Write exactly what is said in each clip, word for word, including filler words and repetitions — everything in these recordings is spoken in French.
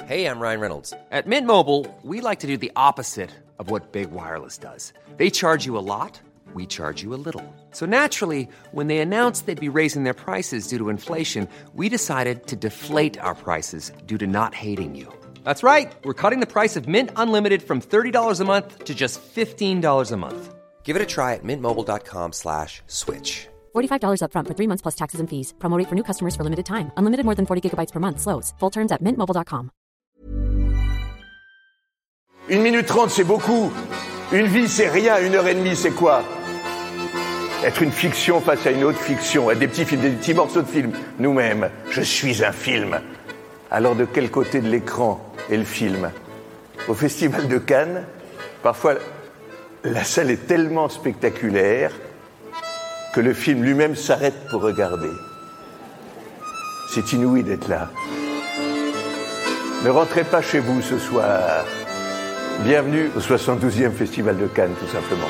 Hey, I'm Ryan Reynolds. At Mint Mobile, we like to do the opposite of what Big Wireless does. They charge you a lot, we charge you a little. So naturally, when they announced they'd be raising their prices due to inflation, we decided to deflate our prices due to not hating you. That's right. We're cutting the price of Mint Unlimited from thirty dollars a month to just fifteen dollars a month. Give it a try at mintmobile.com slash switch. forty-five dollars up front for three months plus taxes and fees. Promo rate for new customers for limited time. Unlimited more than forty gigabytes per month. Slows full terms at mint mobile dot com. Une minute trente, c'est beaucoup. Une vie, c'est rien. Une heure et demie, c'est quoi? Être une fiction face à une autre fiction. Être des petits films, des petits morceaux de film. Nous-mêmes, je suis un film. Alors de quel côté de l'écran est le film? Au Festival de Cannes, parfois, la salle est tellement spectaculaire que le film lui-même s'arrête pour regarder. C'est inouï d'être là. Ne rentrez pas chez vous ce soir. Bienvenue au soixante-douzième Festival de Cannes, tout simplement.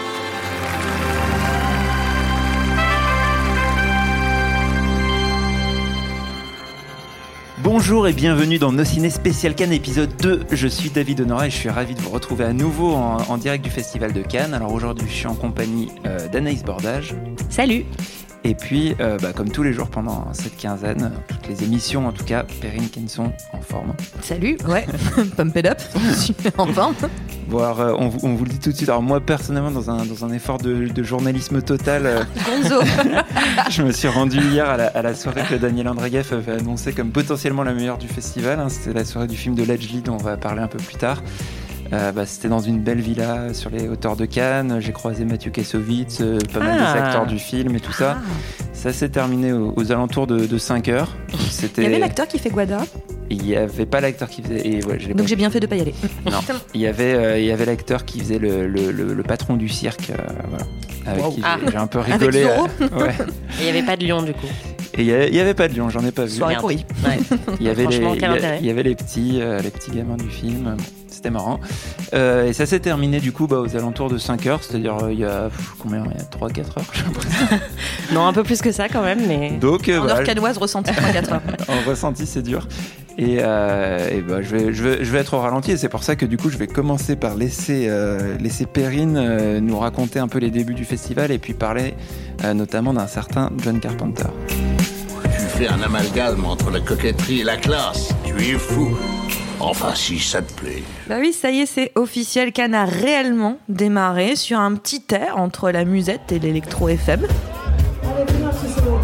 Bonjour et bienvenue dans Nos Ciné Spécial Cannes épisode deux. Je suis David Honora et je suis ravi de vous retrouver à nouveau en, en direct du Festival de Cannes. Alors aujourd'hui, je suis en compagnie euh, d'Anaïs Bordage. Salut. Et puis, euh, bah, comme tous les jours pendant cette quinzaine, toutes les émissions en tout cas, Perrine Kenson en forme. Salut, ouais, pump it up, super en forme. Bon, alors, euh, on, on vous le dit tout de suite. Alors moi, personnellement, dans un, dans un effort de, de journalisme total, euh, Gonzo. je me suis rendu hier à la, à la soirée que Daniel Andreev avait annoncée comme potentiellement la meilleure du festival. Hein. C'était la soirée du film de Ledgely dont on va parler un peu plus tard. Euh, bah, c'était dans une belle villa sur les hauteurs de Cannes. J'ai croisé Mathieu Kassovitz, euh, pas mal ah. des acteurs du film et tout ça. Ah. Ça s'est terminé aux, aux alentours de, de cinq heures. C'était... Il y avait l'acteur qui fait Guada. Il n'y avait pas l'acteur qui faisait... Et ouais, je l'ai Donc pas... j'ai bien fait de ne pas y aller. Non, il y avait, euh, il y avait l'acteur qui faisait le, le, le, le patron du cirque. Euh, voilà, avec wow. qui ah. j'ai, j'ai un peu rigolé. Avec Zorro. Euh, ouais. Et il n'y avait pas de lion du coup. Et il n'y avait pas de lion, j'en ai pas vu. Soirée pourrie. Ouais. Il y avait les, Franchement, quel il y, intérêt. il y avait les petits, euh, les petits gamins du film. C'était marrant. Euh, et ça s'est terminé du coup bah, aux alentours de cinq heures, c'est-à-dire euh, il y a pff, combien, il y a trois à quatre heures, j'ai l'impression. Non, un peu plus que ça quand même, mais. Donc, euh, en bah, heure canoise, ressenti trois à quatre heures. En ressenti, c'est dur. Et, euh, et bah, je, vais, je, vais, je vais être au ralenti et c'est pour ça que du coup je vais commencer par laisser, euh, laisser Perrine euh, nous raconter un peu les débuts du festival et puis parler euh, notamment d'un certain John Carpenter. Tu fais un amalgame entre la coquetterie et la classe. Tu es fou. Enfin, si ça te plaît. Bah oui, ça y est, c'est officiel. Cannes a réellement démarré sur un petit air entre la musette et l'électro F M. Allez, venez, c'est bon.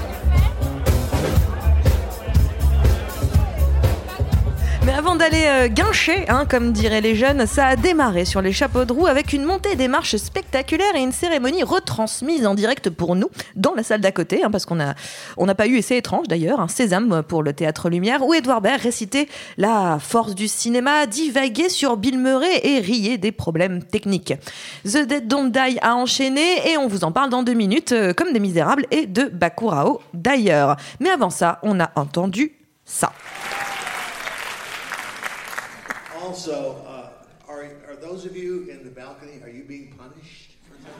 Mais avant d'aller euh, guincher, hein, comme diraient les jeunes, ça a démarré sur les chapeaux de roue avec une montée des marches spectaculaires et une cérémonie retransmise en direct pour nous dans la salle d'à côté, hein, parce qu'on a, on n'a pas eu, et c'est étrange d'ailleurs, un Sésame pour le Théâtre Lumière, où Edouard Baird récitait la force du cinéma, divaguait sur Bill Murray et riait des problèmes techniques. The Dead Don't Die a enchaîné et on vous en parle dans deux minutes, euh, comme des Misérables et de Bacurao d'ailleurs. Mais avant ça, on a entendu ça. Also, uh, are, are those of you in the balcony, are you being punished?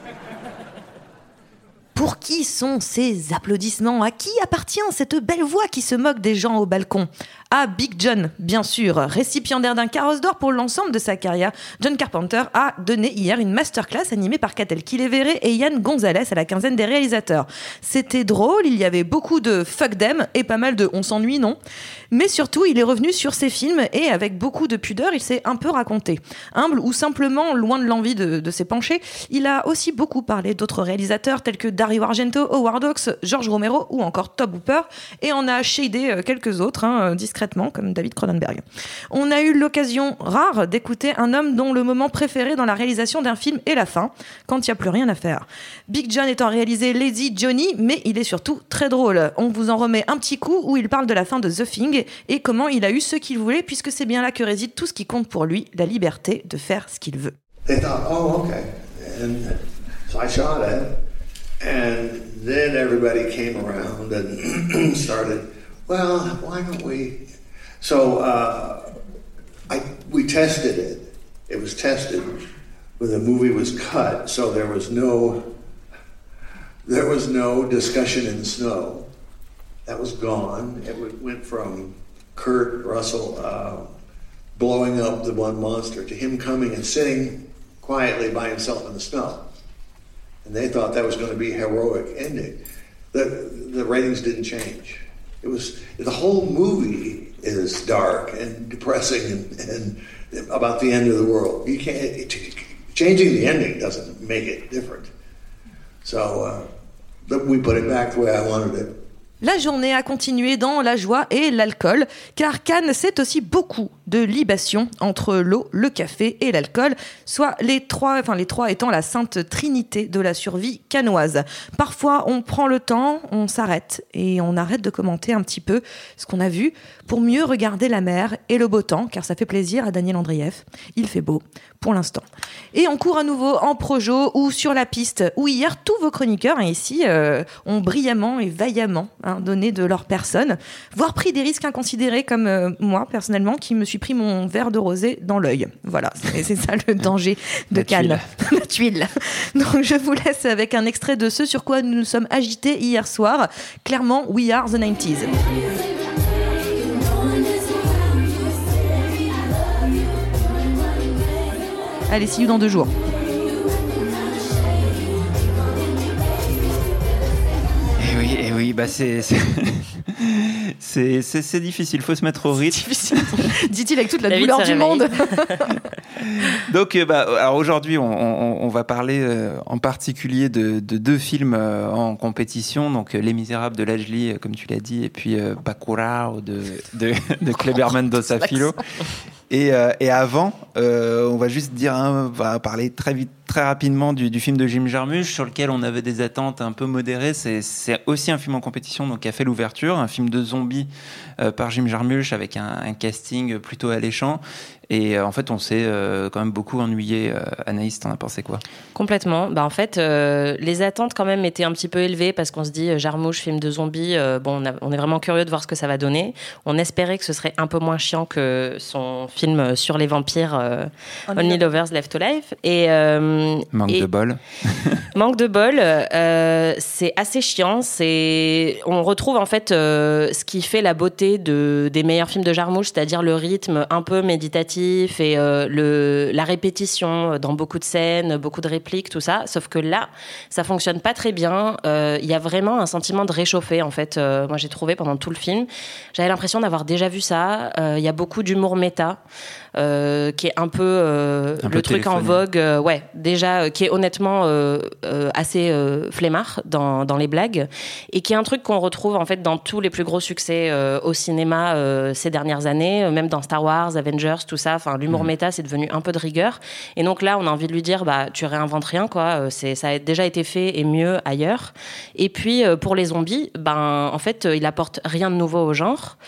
Pour qui sont ces applaudissements? À qui appartient cette belle voix qui se moque des gens au balcon? À Big John, bien sûr. Récipiendaire d'un carrosse d'or pour l'ensemble de sa carrière, John Carpenter a donné hier une masterclass animée par Catel Kilevere et Yann Gonzalez à la quinzaine des réalisateurs. C'était drôle, il y avait beaucoup de fuck them et pas mal de on s'ennuie, non? Mais surtout, il est revenu sur ses films et avec beaucoup de pudeur, il s'est un peu raconté. Humble ou simplement loin de l'envie de, de s'épancher, il a aussi beaucoup parlé d'autres réalisateurs tels que Dario Argento, Howard Hawks, George Romero ou encore Tobe Hooper et on a shadé quelques autres, hein, discrètement, comme David Cronenberg. On a eu l'occasion rare d'écouter un homme dont le moment préféré dans la réalisation d'un film est la fin, quand il n'y a plus rien à faire. Big John étant réalisé Lazy Johnny, mais il est surtout très drôle. On vous en remet un petit coup où il parle de la fin de The Thing et comment il a eu ce qu'il voulait, puisque c'est bien là que réside tout ce qui compte pour lui, la liberté de faire ce qu'il veut. They thought, oh, okay. And so I shot it, and then everybody came around and started, well, why don't we... So uh, I, we tested it. It was tested when the movie was cut, so there was no, there was no discussion in snow. That was gone. It went from Kurt Russell, uh, blowing up the one monster to him coming and sitting quietly by himself in the snow. And they thought that was going to be a heroic ending. The, the ratings didn't change. It was, the whole movie is dark and depressing and, and about the end of the world. You can't, it, changing the ending doesn't make it different. So uh, we put it back the way I wanted it. La journée a continué dans la joie et l'alcool, car Cannes, c'est aussi beaucoup de libations entre l'eau, le café et l'alcool, soit les trois, enfin les trois étant la sainte trinité de la survie cannoise. Parfois, on prend le temps, on s'arrête et on arrête de commenter un petit peu ce qu'on a vu pour mieux regarder la mer et le beau temps, car ça fait plaisir à Daniel Andreev. Il fait beau pour l'instant. Et on court à nouveau en projo ou sur la piste, où hier tous vos chroniqueurs, hein, ici, euh, ont brillamment et vaillamment hein, donné de leur personne, voire pris des risques inconsidérés comme euh, moi, personnellement, qui me suis pris mon verre de rosé dans l'œil. Voilà, c'est, c'est ça le danger de Cannes. La tuile. Donc je vous laisse avec un extrait de ce sur quoi nous nous sommes agités hier soir. Clairement, We Are the nineties. Allez, see you dans deux jours. Et oui, et oui, bah c'est c'est, c'est, c'est, c'est difficile, faut se mettre au rythme. Dit-il avec toute la, la douleur du réveille. monde. Donc, bah, alors aujourd'hui, on, on, on va parler euh, en particulier de, de deux films euh, en compétition, donc euh, Les Misérables de Lajli, euh, comme tu l'as dit, et puis euh, Bacurau de de, de Kleber Mendoza Filho. Et, euh, et avant, euh, on va juste dire, hein, on va parler très vite, très rapidement du, du film de Jim Jarmusch, sur lequel on avait des attentes un peu modérées. C'est, c'est aussi un film en compétition, donc qui a fait l'ouverture, un film de zombies euh, par Jim Jarmusch avec un, un casting plutôt alléchant. Et euh, en fait, on s'est euh, quand même beaucoup ennuyé. Euh, Anaïs, t'en as pensé quoi ? Complètement. Bah, en fait, euh, les attentes quand même étaient un petit peu élevées parce qu'on se dit euh, Jarmusch, film de zombies, euh, bon, on, a, on est vraiment curieux de voir ce que ça va donner. On espérait que ce serait un peu moins chiant que son film sur les vampires, euh, Only Lovers Left Alive. Et, euh, manque et de bol. manque de bol. Euh, c'est assez chiant. C'est, on retrouve en fait euh, ce qui fait la beauté de, des meilleurs films de Jarmusch, c'est-à-dire le rythme un peu méditatif et euh, le, la répétition dans beaucoup de scènes, beaucoup de répliques, tout ça. Sauf que là, ça fonctionne pas très bien. Il euh, y a vraiment un sentiment de réchauffer, en fait. Euh, moi, j'ai trouvé pendant tout le film. J'avais l'impression d'avoir déjà vu ça. Il euh, y a beaucoup d'humour méta, euh, qui est un peu euh, un le peu truc téléphoné. En vogue. Euh, ouais, déjà, euh, qui est honnêtement euh, euh, assez euh, flemmard dans, dans les blagues. Et qui est un truc qu'on retrouve, en fait, dans tous les plus gros succès euh, au cinéma euh, ces dernières années, euh, même dans Star Wars, Avengers, tout ça. Enfin, l'humour mmh. méta, c'est devenu un peu de rigueur. Et donc là, on a envie de lui dire, bah, tu réinventes rien, quoi. C'est, ça a déjà été fait et mieux ailleurs. Et puis, euh, pour les zombies, ben, en fait, il apporte rien de nouveau au genre.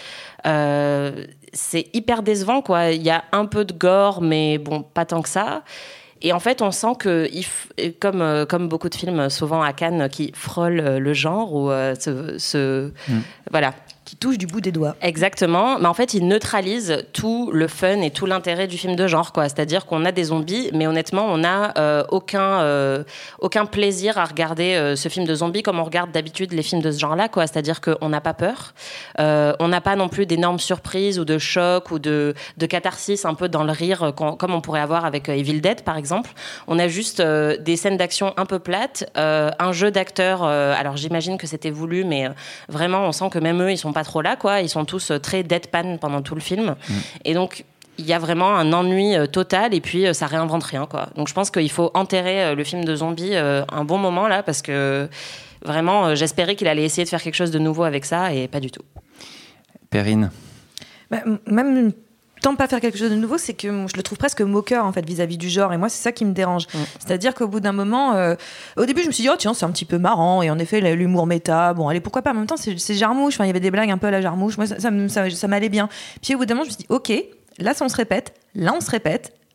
Euh, c'est hyper décevant, quoi. Il y a un peu de gore, mais bon, pas tant que ça. Et en fait, on sent que, comme, comme beaucoup de films, souvent à Cannes, qui frôlent le genre ou euh, se, se mmh. voilà. Qui touche du bout des doigts. Exactement. Mais en fait, il neutralise tout le fun et tout l'intérêt du film de genre, quoi. C'est-à-dire qu'on a des zombies, mais honnêtement, on n'a euh, aucun, euh, aucun plaisir à regarder euh, ce film de zombies comme on regarde d'habitude les films de ce genre-là, quoi. C'est-à-dire qu'on n'a pas peur. Euh, on n'a pas non plus d'énormes surprises ou de chocs ou de, de catharsis un peu dans le rire, comme on pourrait avoir avec Evil Dead, par exemple. On a juste euh, des scènes d'action un peu plates, euh, un jeu d'acteurs. Euh, alors, j'imagine que c'était voulu, mais euh, vraiment, on sent que même eux, ils sont pas trop là, quoi. Ils sont tous très deadpan pendant tout le film. Mmh. Et donc, il y a vraiment un ennui total et puis ça réinvente rien, quoi. Donc, je pense qu'il faut enterrer le film de zombies un bon moment, là, parce que vraiment, j'espérais qu'il allait essayer de faire quelque chose de nouveau avec ça et pas du tout. Perrine. Bah, même... tant pas faire quelque chose de nouveau, c'est que je le trouve presque moqueur en fait vis-à-vis du genre, et moi c'est ça qui me dérange. Mmh. C'est-à-dire qu'au bout d'un moment, euh, au début je me suis dit oh tiens c'est un petit peu marrant, et en effet l'humour méta, bon allez pourquoi pas, en même temps c'est, c'est Jarmusch, enfin il y avait des blagues un peu à la Jarmusch, moi ça, ça, ça, ça m'allait bien. Puis au bout d'un moment je me suis dit ok, là ça on se répète, là on se répète,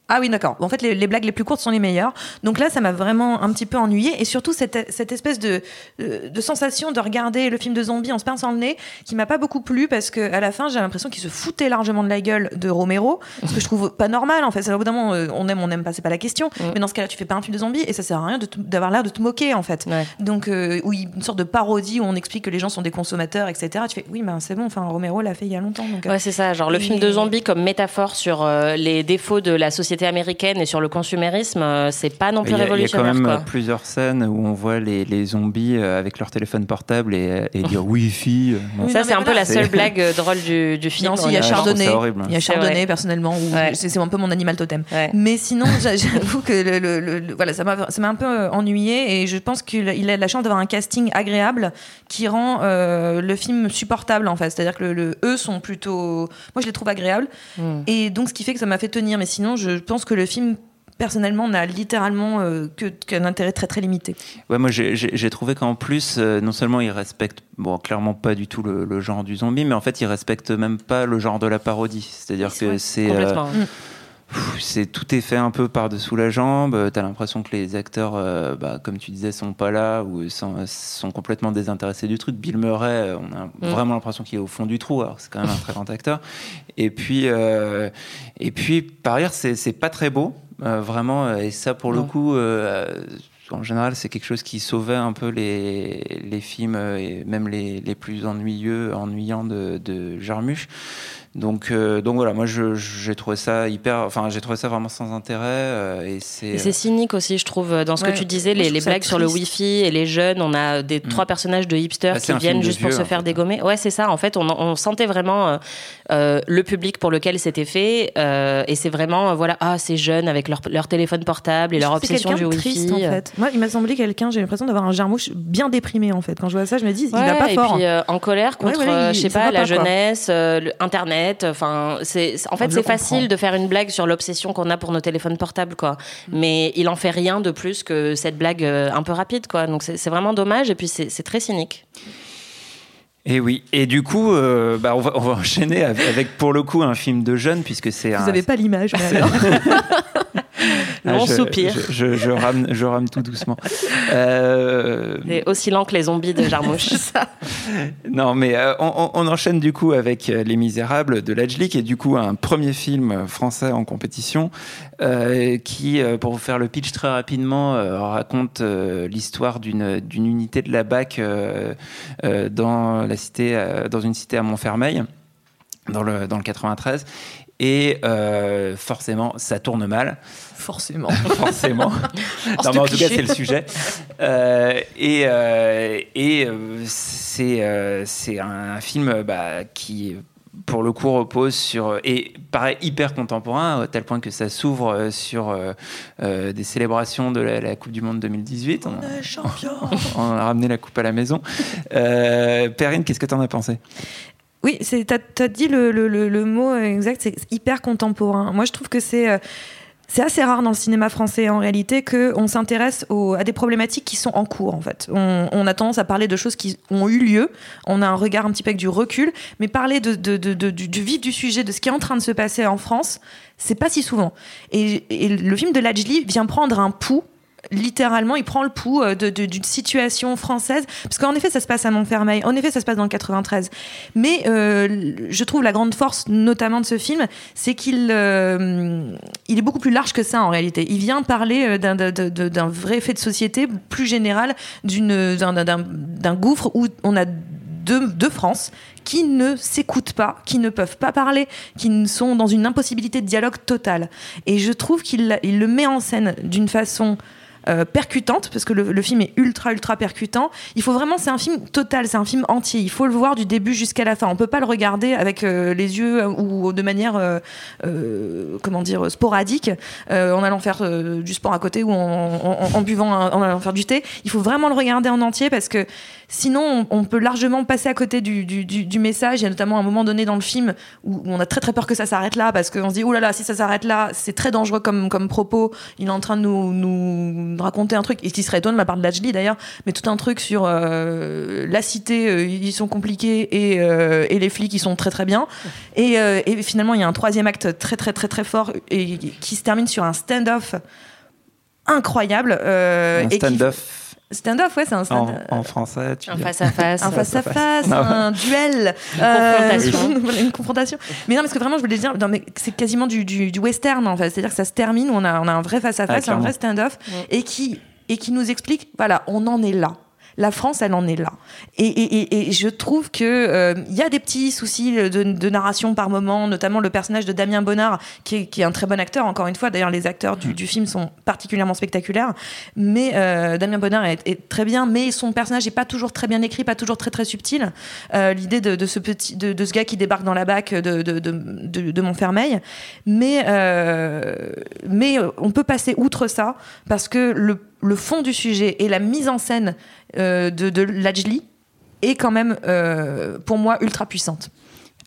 Ah oui, d'accord. En fait, les, les blagues les plus courtes sont les meilleures. Donc là, ça m'a vraiment un petit peu ennuyée. Et surtout, cette, cette espèce de, de sensation de regarder le film de zombie en se pinçant le nez, qui m'a pas beaucoup plu, parce qu'à la fin, j'ai l'impression qu'il se foutait largement de la gueule de Romero, ce que je trouve pas normal, en fait. Au bout d'un moment, on aime, on n'aime pas, c'est pas la question. Mm. Mais dans ce cas-là, tu fais pas un film de zombie, et ça sert à rien de te, d'avoir l'air de te moquer, en fait. Ouais. Donc, euh, oui, une sorte de parodie où on explique que les gens sont des consommateurs, et cetera. Tu fais, oui, ben c'est bon, enfin, Romero l'a fait il y a longtemps. Donc, ouais, c'est ça. Genre, le et... film de zombie comme métaphore sur euh, les défauts de la société américaine et sur le consumérisme, euh, c'est pas non plus révolutionnaire. Il y a quand même quoi. plusieurs scènes où on voit les, les zombies euh, avec leur téléphone portable et, et dire Wi-Fi. Euh, ça, c'est un peu la seule blague drôle du, du film. Non, si, il y a Chardonnay. Il y a Chardonnay, c'est personnellement, où ouais. c'est, c'est un peu mon animal totem. Ouais. Mais sinon, j'avoue que le, le, le, le, voilà, ça m'a, ça m'a un peu ennuyée, et je pense qu'il a la chance d'avoir un casting agréable qui rend euh, le film supportable, en fait. C'est-à-dire que le, le, eux sont plutôt... Moi, je les trouve agréables. Mm. Et donc, ce qui fait que ça m'a fait tenir. Mais sinon, je pense que le film... personnellement, n'a littéralement euh, que, qu'un intérêt très très limité. Ouais, moi j'ai, j'ai, j'ai trouvé qu'en plus, euh, non seulement il respecte, bon, clairement pas du tout le, le genre du zombie, mais en fait il respecte même pas le genre de la parodie. C'est-à-dire c'est que vrai, c'est, complètement. Euh, pff, c'est tout est fait un peu par-dessous la jambe. T'as l'impression que les acteurs, euh, bah, comme tu disais, sont pas là ou sont, sont complètement désintéressés du truc. Bill Murray, on a mm. vraiment l'impression qu'il est au fond du trou. Alors c'est quand même un très grand acteur. Et puis, euh, et puis par ailleurs, c'est, c'est pas très beau. Euh, vraiment, et ça pour non. le coup, euh, en général, c'est quelque chose qui sauvait un peu les, les films, et même les, les plus ennuyeux, ennuyants de, de Jarmusch. Donc, euh, donc voilà, moi je, j'ai trouvé ça hyper, enfin j'ai trouvé ça vraiment sans intérêt euh, et c'est. Et c'est cynique aussi, je trouve, dans ce ouais, que tu disais, les, les blagues sur le Wi-Fi et les jeunes. On a des mmh. trois personnages de hipsters ah, qui viennent juste vieux, pour se faire fait. dégommer. Ouais, c'est ça. En fait, on, on sentait vraiment euh, le public pour lequel c'était fait, euh, et c'est vraiment euh, voilà, ah ces jeunes avec leur, leur téléphone portable et leur obsession du Wi-Fi. Triste, en fait. Moi, il m'a semblé quelqu'un. J'ai l'impression d'avoir un Jarmusch bien déprimé en fait. Quand je vois ça, je me dis, ouais, il va pas et fort. Et puis euh, en colère contre, ouais, ouais, il, je sais pas, la pas, jeunesse, euh, Internet. Enfin, c'est, en fait, je c'est comprends. facile de faire une blague sur l'obsession qu'on a pour nos téléphones portables, quoi. Mm. Mais il en fait rien de plus que cette blague euh, un peu rapide, quoi. Donc c'est, c'est vraiment dommage, et puis c'est, c'est très cynique. Et oui, et du coup, euh, bah on, va, on va enchaîner avec, avec pour le coup un film de jeunes, puisque c'est. Vous un... n'avez pas l'image, mais alors. Ah, on je, soupire. Je, je, je, rame, je rame tout doucement. Euh... C'est aussi lent que les zombies de Jarmusch. Non, mais euh, on, on enchaîne du coup avec Les Misérables de Ladjli, qui est du coup un premier film français en compétition, euh, qui, pour vous faire le pitch très rapidement, euh, raconte euh, l'histoire d'une, d'une unité de la B A C euh, euh, dans, la cité, euh, dans une cité à Montfermeil, dans le, dans le quatre-vingt-treize. Et euh, forcément, ça tourne mal. Forcément. forcément. Non, mais en tout cas, c'est le sujet. Euh, et euh, et euh, c'est, euh, c'est un film bah, qui, pour le coup, repose sur... Et paraît hyper contemporain, à tel point que ça s'ouvre sur euh, euh, des célébrations de la, la Coupe du Monde deux mille dix-huit. On, on est champion. On a ramené la coupe à la maison. Euh, Perrine, qu'est-ce que tu en as pensé ? Oui, c'est, t'as, t'as dit le, le, le, le mot exact, c'est hyper contemporain. Moi, je trouve que c'est, euh, c'est assez rare dans le cinéma français, en réalité, qu'on s'intéresse aux, à des problématiques qui sont en cours, en fait. On, on a tendance à parler de choses qui ont eu lieu, on a un regard un petit peu avec du recul, mais parler de, de, de, de, du, du vif du sujet, de ce qui est en train de se passer en France, c'est pas si souvent. Et, et le film de Ladjli vient prendre un pouls, littéralement, il prend le pouls de, de, d'une situation française, parce qu'en effet ça se passe à Montfermeil, en effet ça se passe dans le quatre-vingt-treize, mais euh, je trouve la grande force notamment de ce film, c'est qu'il euh, il est beaucoup plus large que ça en réalité. Il vient parler d'un, d'un, d'un vrai fait de société plus général, d'une, d'un, d'un, d'un gouffre où on a deux, deux France qui ne s'écoutent pas, qui ne peuvent pas parler, qui sont dans une impossibilité de dialogue totale. Et je trouve qu'il il le met en scène d'une façon Euh, percutante, parce que le, le film est ultra ultra percutant. Il faut vraiment, c'est un film total, c'est un film entier, il faut le voir du début jusqu'à la fin. On peut pas le regarder avec euh, les yeux ou de manière euh, euh, comment dire, sporadique, euh, en allant faire euh, du sport à côté ou en, en, en buvant un, en allant faire du thé. Il faut vraiment le regarder en entier, parce que sinon on, on peut largement passer à côté du, du, du, du message. Il y a notamment un moment donné dans le film où on a très très peur que ça s'arrête là, parce qu'on se dit oh là là, si ça s'arrête là, c'est très dangereux comme, comme propos, il est en train de nous, nous nous raconter un truc, et qui serait étonnant de la part de Lajli d'ailleurs, mais tout un truc sur euh, la cité, euh, ils sont compliqués, et, euh, et les flics, ils sont très très bien. Et, euh, et finalement, il y a un troisième acte très très très très fort, et qui se termine sur un stand-off incroyable. Euh, un stand-off. Stand-off, ouais, c'est un stand en, en français. Tu un dis. face-à-face. Un face-à-face, Non. un duel. Une confrontation. Euh, une confrontation. Mais non, parce que vraiment, je voulais dire, non, mais c'est quasiment du, du, du western, en fait. C'est-à-dire que ça se termine, on a, on a un vrai face-à-face, Ah, un vrai stand-off, Ouais. et qui, et qui nous explique, voilà, on en est là. La France, elle en est là. Et, et, et, et je trouve que euh, y a des petits soucis de, de narration par moment, notamment le personnage de Damien Bonnard, qui est, qui est un très bon acteur, encore une fois. D'ailleurs, les acteurs du, du film sont particulièrement spectaculaires. Mais euh, Damien Bonnard est, est très bien, mais son personnage n'est pas toujours très bien écrit, pas toujours très très subtil. Euh, l'idée de, de, ce petit, de, de ce gars qui débarque dans la BAC de, de, de, de, de Montfermeil. Mais, euh, mais on peut passer outre ça, parce que le le fond du sujet et la mise en scène euh, de, de Lajli est quand même, euh, pour moi, ultra puissante. Anaïs ?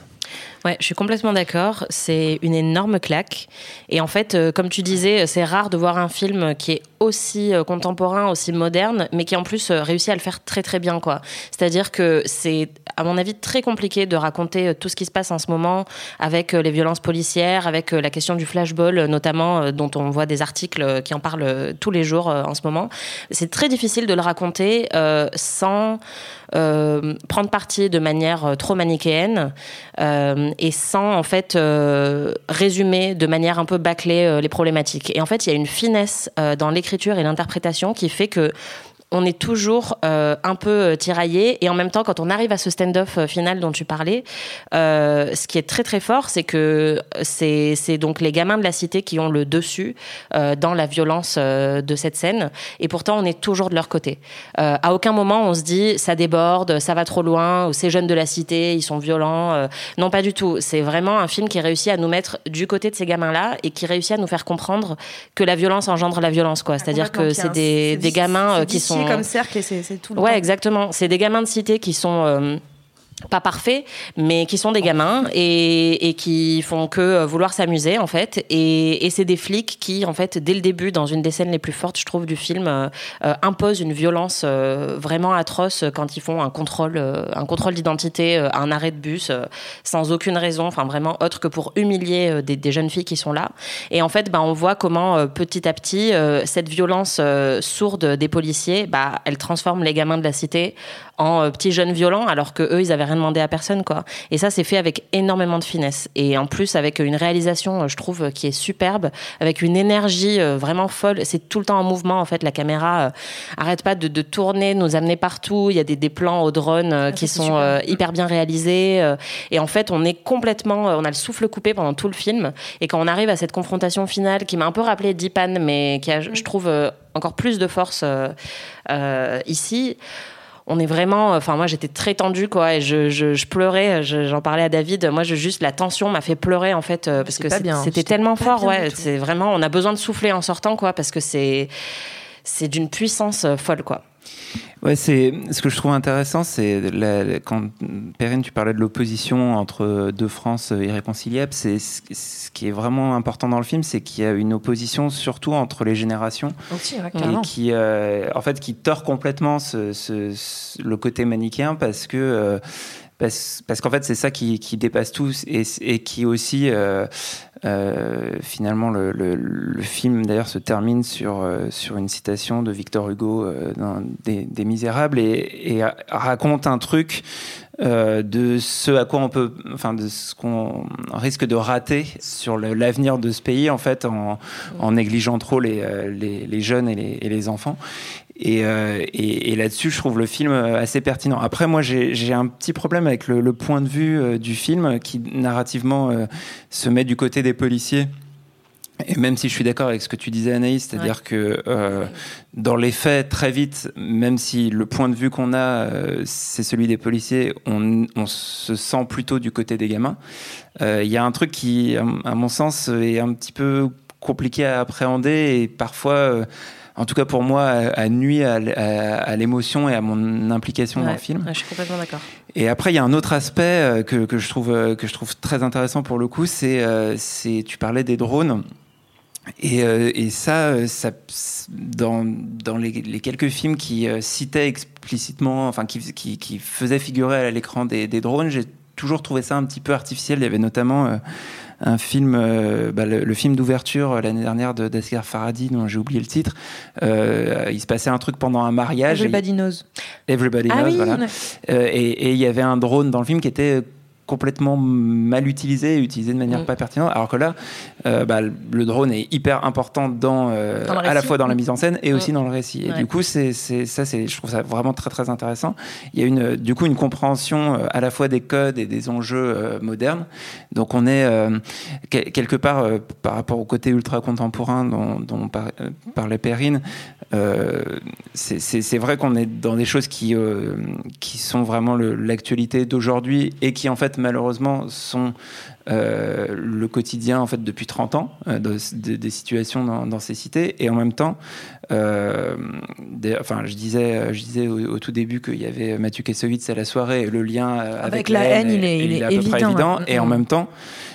Ouais, je suis complètement d'accord. C'est une énorme claque. Et en fait, euh, comme tu disais, c'est rare de voir un film qui est aussi euh, contemporain, aussi moderne, mais qui en plus euh, réussit à le faire très très bien, quoi. C'est-à-dire que c'est, à mon avis, très compliqué de raconter euh, tout ce qui se passe en ce moment avec euh, les violences policières, avec euh, la question du flashball, euh, notamment, euh, dont on voit des articles euh, qui en parlent euh, tous les jours euh, en ce moment. C'est très difficile de le raconter euh, sans euh, prendre parti de manière euh, trop manichéenne. Euh, et sans en fait euh, résumer de manière un peu bâclée euh, les problématiques. Et en fait, il y a une finesse euh, dans l'écriture et l'interprétation qui fait que on est toujours euh, un peu tiraillé, et en même temps, quand on arrive à ce stand-off final dont tu parlais, euh, ce qui est très très fort, c'est que c'est, c'est donc les gamins de la cité qui ont le dessus euh, dans la violence euh, de cette scène, et pourtant on est toujours de leur côté. Euh, à aucun moment on se dit ça déborde, ça va trop loin, ou ces jeunes de la cité ils sont violents. Euh, non, pas du tout. C'est vraiment un film qui réussit à nous mettre du côté de ces gamins-là, et qui réussit à nous faire comprendre que la violence engendre la violence, quoi. C'est-à-dire que c'est des, des gamins qui sont comme cercle, et c'est, c'est tout le ouais, temps. exactement. C'est des gamins de cité qui sont euh, pas parfaits, mais qui sont des gamins et, et qui font que vouloir s'amuser, en fait. Et, et c'est des flics qui, en fait, dès le début, dans une des scènes les plus fortes, je trouve, du film, euh, euh, imposent une violence euh, vraiment atroce quand ils font un contrôle, euh, un contrôle d'identité, euh, un arrêt de bus, euh, sans aucune raison, enfin vraiment autre que pour humilier euh, des, des jeunes filles qui sont là. Et en fait, bah, on voit comment, euh, petit à petit, euh, cette violence euh, sourde des policiers, bah, elle transforme les gamins de la cité en euh, petits jeunes violents, alors que eux, ils avaient rien demandé à personne, quoi. Et ça, c'est fait avec énormément de finesse. Et en plus, avec une réalisation, je trouve, qui est superbe, avec une énergie euh, vraiment folle. C'est tout le temps en mouvement, en fait. La caméra euh, arrête pas de, de tourner, de nous amener partout. Il y a des, des plans au drone euh, qui sont euh, hyper bien réalisés. Euh, et en fait, on est complètement... Euh, on a le souffle coupé pendant tout le film. Et quand on arrive à cette confrontation finale, qui m'a un peu rappelé Dipan, mais qui a, je trouve, euh, encore plus de force euh, euh, ici... On est vraiment, enfin moi j'étais très tendue, quoi, et je, je, je pleurais, je, j'en parlais à David, moi je, juste la tension m'a fait pleurer, en fait, parce c'est que c'est, bien, c'était tellement fort, ouais, c'est tout. vraiment, on a besoin de souffler en sortant, quoi, parce que c'est, c'est d'une puissance folle, quoi. Ouais, c'est ce que je trouve intéressant, c'est la, quand Perrine, tu parlais de l'opposition entre deux France irréconciliables. C'est ce qui est vraiment important dans le film, c'est qu'il y a une opposition surtout entre les générations, aussi, ouais, et qui, euh, en fait, qui tord complètement ce, ce, ce, le côté manichéen, parce que euh, parce, parce qu'en fait c'est ça qui, qui dépasse tout, et, et qui aussi euh, euh, finalement le, le, le film d'ailleurs se termine sur, euh, sur une citation de Victor Hugo euh, dans des, des Misérables, et, et raconte un truc euh, de ce à quoi on peut, enfin de ce qu'on risque de rater sur le, l'avenir de ce pays, en fait, en, en négligeant trop les, les, les jeunes et les, et les enfants. Et, euh, et, et là-dessus, je trouve le film assez pertinent. Après, moi, j'ai, j'ai un petit problème avec le, le point de vue euh, du film, qui narrativement euh, se met du côté des policiers. Et même si je suis d'accord avec ce que tu disais, Anaïs, c'est-à-dire ouais. que euh, dans les faits, très vite, même si le point de vue qu'on a, euh, c'est celui des policiers, on, on se sent plutôt du côté des gamins. Il euh, y a un truc qui, à mon sens, est un petit peu compliqué à appréhender, et parfois... Euh, en tout cas pour moi, a nuit à, à, à l'émotion et à mon implication ouais, dans le film. Ouais, je suis complètement d'accord. Et après, il y a un autre aspect que, que, je trouve, que je trouve très intéressant pour le coup, c'est, c'est tu parlais des drones. Et, euh, et ça, ça dans, dans les, les quelques films qui euh, citaient explicitement, enfin qui, qui, qui faisaient figurer à l'écran des, des drones, j'ai toujours trouvé ça un petit peu artificiel. Il y avait notamment euh, un film, euh, bah, le, le film d'ouverture euh, l'année dernière de d'Asghar Farhadi, dont j'ai oublié le titre. Euh, il se passait un truc pendant un mariage. Everybody Knows. Everybody ah Knows, oui, voilà. Ouais. Euh, et, et il y avait un drone dans le film qui était complètement mal utilisé, utilisé de manière mmh. pas pertinente, alors que là, euh, bah, le drone est hyper important dans, euh, dans à la fois dans la mise en scène et mmh. aussi dans le récit. Et ouais. du coup, c'est, c'est, ça, c'est, je trouve ça vraiment très très intéressant. Il y a une, du coup une compréhension euh, à la fois des codes et des enjeux euh, modernes. Donc on est euh, que, quelque part euh, par rapport au côté ultra contemporain dont, dont par, euh, parlait Perrine. Euh, c'est, c'est, c'est vrai qu'on est dans des choses qui euh, qui sont vraiment le, l'actualité d'aujourd'hui et qui en fait malheureusement sont euh, le quotidien en fait depuis trente ans euh, de, de, des situations dans, dans ces cités. Et en même temps euh, des, enfin je disais je disais au, au tout début qu'il y avait Mathieu Kassovitz à la soirée, le lien avec, avec la haine, haine il est, il est, il est à évident, peu près évident ouais. et en même temps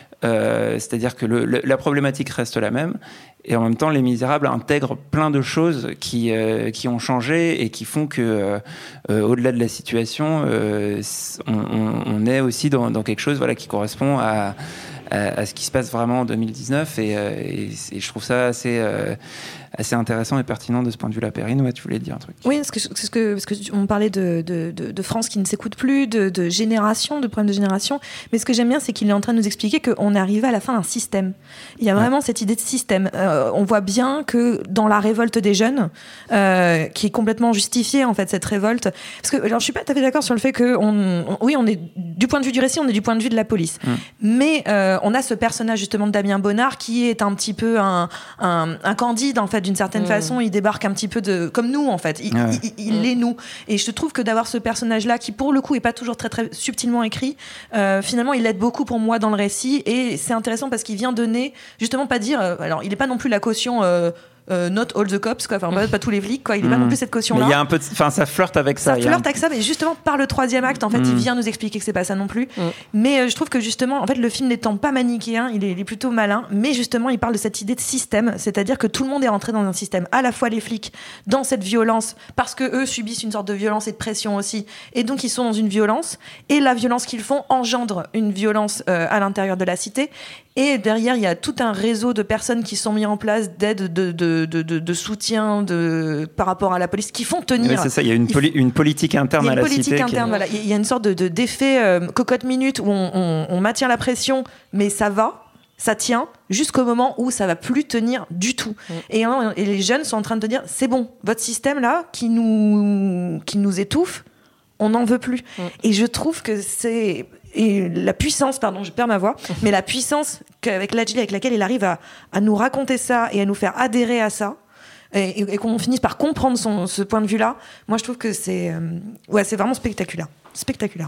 euh, c'est-à-dire que le, le, la problématique reste la même. Et en même temps, Les Misérables intègrent plein de choses qui, euh, qui ont changé et qui font que, euh, au-delà de la situation, euh, on, on, on est aussi dans, dans quelque chose voilà, qui correspond à, à, à ce qui se passe vraiment en deux mille dix-neuf. Et, euh, et, et je trouve ça assez, euh, assez intéressant et pertinent de ce point de vue-là. Perrine, ouais, tu voulais dire un truc. Oui, parce que, parce que, parce que on parlait de, de, de, de France qui ne s'écoute plus, de, de génération, de problèmes de génération. Mais ce que j'aime bien, c'est qu'il est en train de nous expliquer qu'on est arrivé à la fin d'un système. Il y a vraiment ouais. cette idée de système. Euh, on voit bien que dans la révolte des jeunes, euh, qui est complètement justifiée, en fait, cette révolte. Parce que, alors, je suis pas tout à fait d'accord sur le fait que, on, on, oui, on est, du point de vue du récit, on est du point de vue de la police. Mmh. Mais, euh, on a ce personnage, justement, de Damien Bonnard, qui est un petit peu un, un, un Candide, en fait, d'une certaine mmh. façon. Il débarque un petit peu de, comme nous, en fait. Il, ouais. il, il, il mmh. est nous. Et je trouve que d'avoir ce personnage-là, qui, pour le coup, est pas toujours très, très subtilement écrit, euh, finalement, il aide beaucoup pour moi dans le récit. Et c'est intéressant parce qu'il vient donner, justement, pas dire, euh, alors, il est pas non plus la caution, euh, Euh, not all the cops, quoi. Enfin, pas, pas tous les flics, quoi. Il n'est mmh. pas non plus cette caution-là. Mais il y a un peu, enfin, ça flirte avec ça. Ça flirte un... avec ça, mais justement par le troisième acte, en fait, mmh. il vient nous expliquer que c'est pas ça non plus. Mmh. Mais euh, je trouve que justement, en fait, le film n'étant pas manichéen, il est, il est plutôt malin. Mais justement, il parle de cette idée de système, c'est-à-dire que tout le monde est rentré dans un système. À la fois les flics dans cette violence, parce que eux subissent une sorte de violence et de pression aussi, et donc ils sont dans une violence. Et la violence qu'ils font engendre une violence euh, à l'intérieur de la cité. Et derrière, il y a tout un réseau de personnes qui sont mis en place, d'aide, de, de, de, de, de soutien de, par rapport à la police, qui font tenir. Oui, c'est ça, il y a une, poli- une politique interne à la cité. Il y a une politique interne, voilà. Il y a une sorte de, de, d'effet euh, cocotte minute où on, on, on maintient la pression, mais ça va, ça tient, jusqu'au moment où ça va plus tenir du tout. Mmh. Et, et les jeunes sont en train de te dire, c'est bon, votre système-là, qui nous, qui nous étouffe, on n'en veut plus. Mmh. Et je trouve que c'est... Et la puissance, pardon, je perds ma voix, mais la puissance qu'avec Lajli, avec laquelle il arrive à, à nous raconter ça et à nous faire adhérer à ça, et, et, et qu'on finisse par comprendre son, ce point de vue-là, moi je trouve que c'est, euh, ouais, c'est vraiment spectaculaire. Spectaculaire.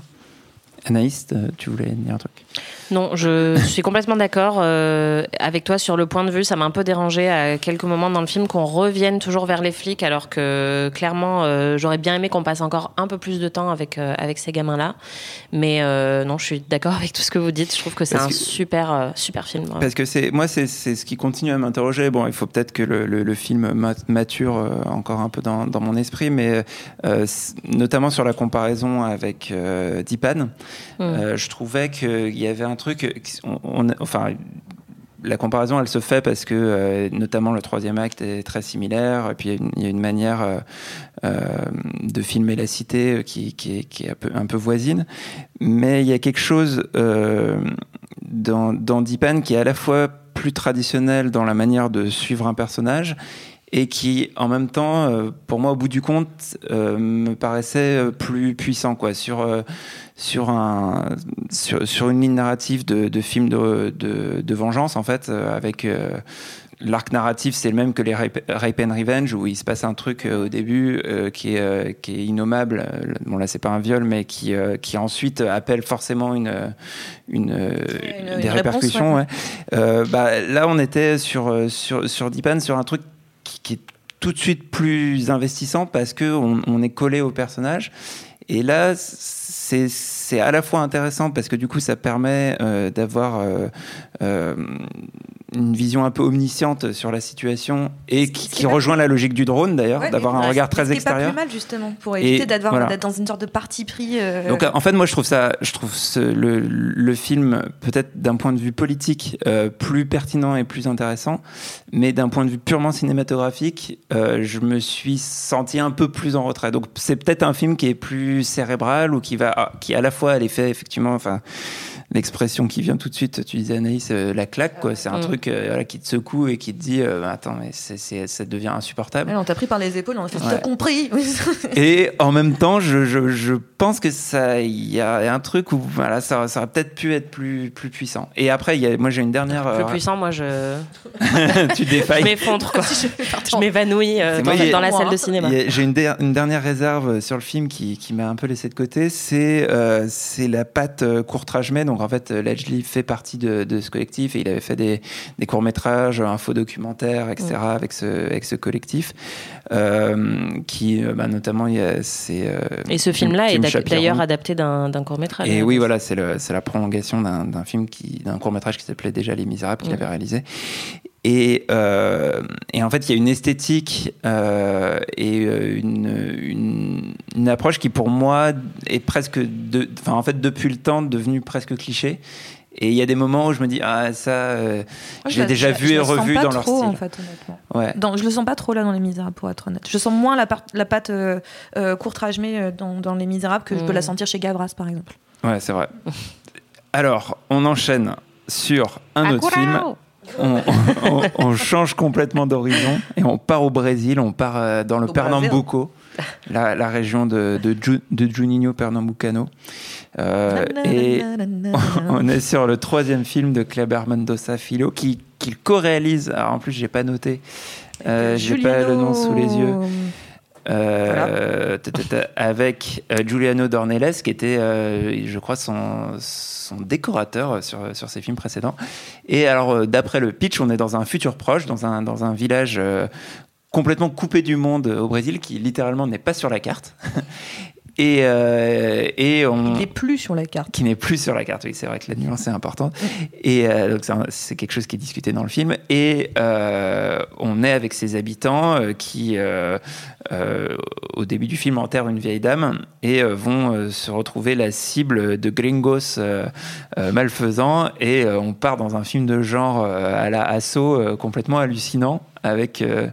Anaïs, tu voulais dire un truc ? Non, je suis complètement d'accord euh, avec toi sur le point de vue. Ça m'a un peu dérangé à quelques moments dans le film qu'on revienne toujours vers les flics, alors que clairement, euh, j'aurais bien aimé qu'on passe encore un peu plus de temps avec euh, avec ces gamins-là. Mais euh, non, je suis d'accord avec tout ce que vous dites. Je trouve que c'est parce un que, super euh, super film. Ouais. Parce que c'est moi, c'est c'est ce qui continue à m'interroger. Bon, il faut peut-être que le, le, le film mature euh, encore un peu dans dans mon esprit, mais euh, notamment sur la comparaison avec euh, Dipan. Mmh. Euh, je trouvais qu'il y avait un truc, on, on, enfin, la comparaison, elle se fait parce que, euh, notamment, le troisième acte est très similaire, et puis il y a une, il y a une manière euh, euh, de filmer la cité qui, qui est, qui est un, peu, un peu voisine, mais il y a quelque chose euh, dans, dans Dipan qui est à la fois plus traditionnel dans la manière de suivre un personnage, et qui, en même temps, euh, pour moi, au bout du compte, euh, me paraissait plus puissant, quoi, sur euh, sur un sur sur une ligne narrative de de film de de, de vengeance, en fait, euh, avec euh, l'arc narratif, c'est le même que les Rape, Rape and Revenge, où il se passe un truc euh, au début euh, qui est euh, qui est innommable. Bon, là, c'est pas un viol, mais qui euh, qui ensuite appelle forcément une une, une, une des réponse, répercussions. Ouais. Ouais. Euh, bah là, on était sur sur sur Dipan, sur un truc qui est tout de suite plus investissant parce qu'on on est collé au personnage. Et là, c'est, c'est à la fois intéressant parce que du coup, ça permet euh, d'avoir euh, euh, une vision un peu omnisciente sur la situation et qui, qui rejoint la logique du drone d'ailleurs, ouais, d'avoir un ouais, regard très extérieur. C'est pas plus mal justement pour éviter d'être, voilà. d'être dans une sorte de parti pris. Euh... Donc en fait, moi je trouve ça, je trouve ce, le, le film peut-être d'un point de vue politique euh, plus pertinent et plus intéressant, mais d'un point de vue purement cinématographique, euh, je me suis senti un peu plus en retrait. Donc c'est peut-être un film qui est plus cérébral ou qui va, qui à la fois a l'effet effectivement, enfin. L'expression qui vient tout de suite, tu disais Anaïs, euh, la claque, quoi. C'est un mmh. truc euh, voilà, qui te secoue et qui te dit euh, attends, mais c'est, c'est, ça devient insupportable. Ouais, on t'a pris par les épaules, on a fait ouais. t'as compris. Et en même temps, je, je, je pense que ça, il y a un truc où voilà, ça, ça aurait peut-être pu être plus, plus puissant. Et après, y a, moi j'ai une dernière. Plus euh, puissant, moi je. tu défailles. Je m'effondre, quoi. je m'évanouis euh, dans, moi, la, a, dans la salle de cinéma. A, j'ai une, der- une dernière réserve sur le film qui, qui m'a un peu laissé de côté, c'est, euh, c'est la patte euh, court-métrage. Donc en fait, Ledgely fait partie de, de ce collectif et il avait fait des, des courts-métrages, un faux documentaire, et cetera, mmh. avec, ce, avec ce collectif. Euh, qui, bah, notamment, il y a, c'est. Euh, et ce film-là est Chapiron. D'ailleurs adapté d'un, d'un court-métrage. Et oui, voilà, c'est, le, c'est la prolongation d'un, d'un film, qui, d'un court-métrage qui s'appelait déjà Les Misérables, qu'il mmh. avait réalisé. Et, euh, et en fait, il y a une esthétique euh, et une, une, une approche qui, pour moi, est presque, de, enfin, en fait, depuis le temps, devenue presque cliché. Et il y a des moments où je me dis ah ça, euh, je, je l'ai déjà je, vu je et revu dans leur trop, style. En fait, honnêtement. Ouais. Dans, je le sens pas trop là dans Les Misérables, pour être honnête. Je sens moins la, part, la patte euh, euh, court-métrage dans, dans Les Misérables que mmh. je peux la sentir chez Gavras, par exemple. Ouais, c'est vrai. Alors, on enchaîne sur un Akura. autre film. On, on, on change complètement d'horizon et on part au Brésil, on part euh, dans le au Pernambuco, la, la région de, de, Ju, de Juninho Pernambucano. Euh, et on est sur le troisième film de Kleber Mendonça Filho qui, qu'il co-réalise. Alors en plus, j'ai pas noté, euh, j'ai Juliano... pas le nom sous les yeux. Euh, voilà. Avec euh, Juliano Dornelles qui était euh, je crois son, son décorateur sur, sur ses films précédents. Et alors euh, d'après le pitch, on est dans un futur proche, dans un, dans un village euh, complètement coupé du monde au Brésil qui littéralement n'est pas sur la carte. Et, euh, et on... Qui n'est plus sur la carte. Qui n'est plus sur la carte, oui, c'est vrai que la nuance est importante. Et euh, donc c'est, un, c'est quelque chose qui est discuté dans le film. Et euh, on est avec ses habitants euh, qui, euh, euh, au début du film, enterrent une vieille dame et euh, vont euh, se retrouver la cible de gringos euh, euh, malfaisants. Et euh, on part dans un film de genre euh, à la Assaut euh, complètement hallucinant avec... Euh,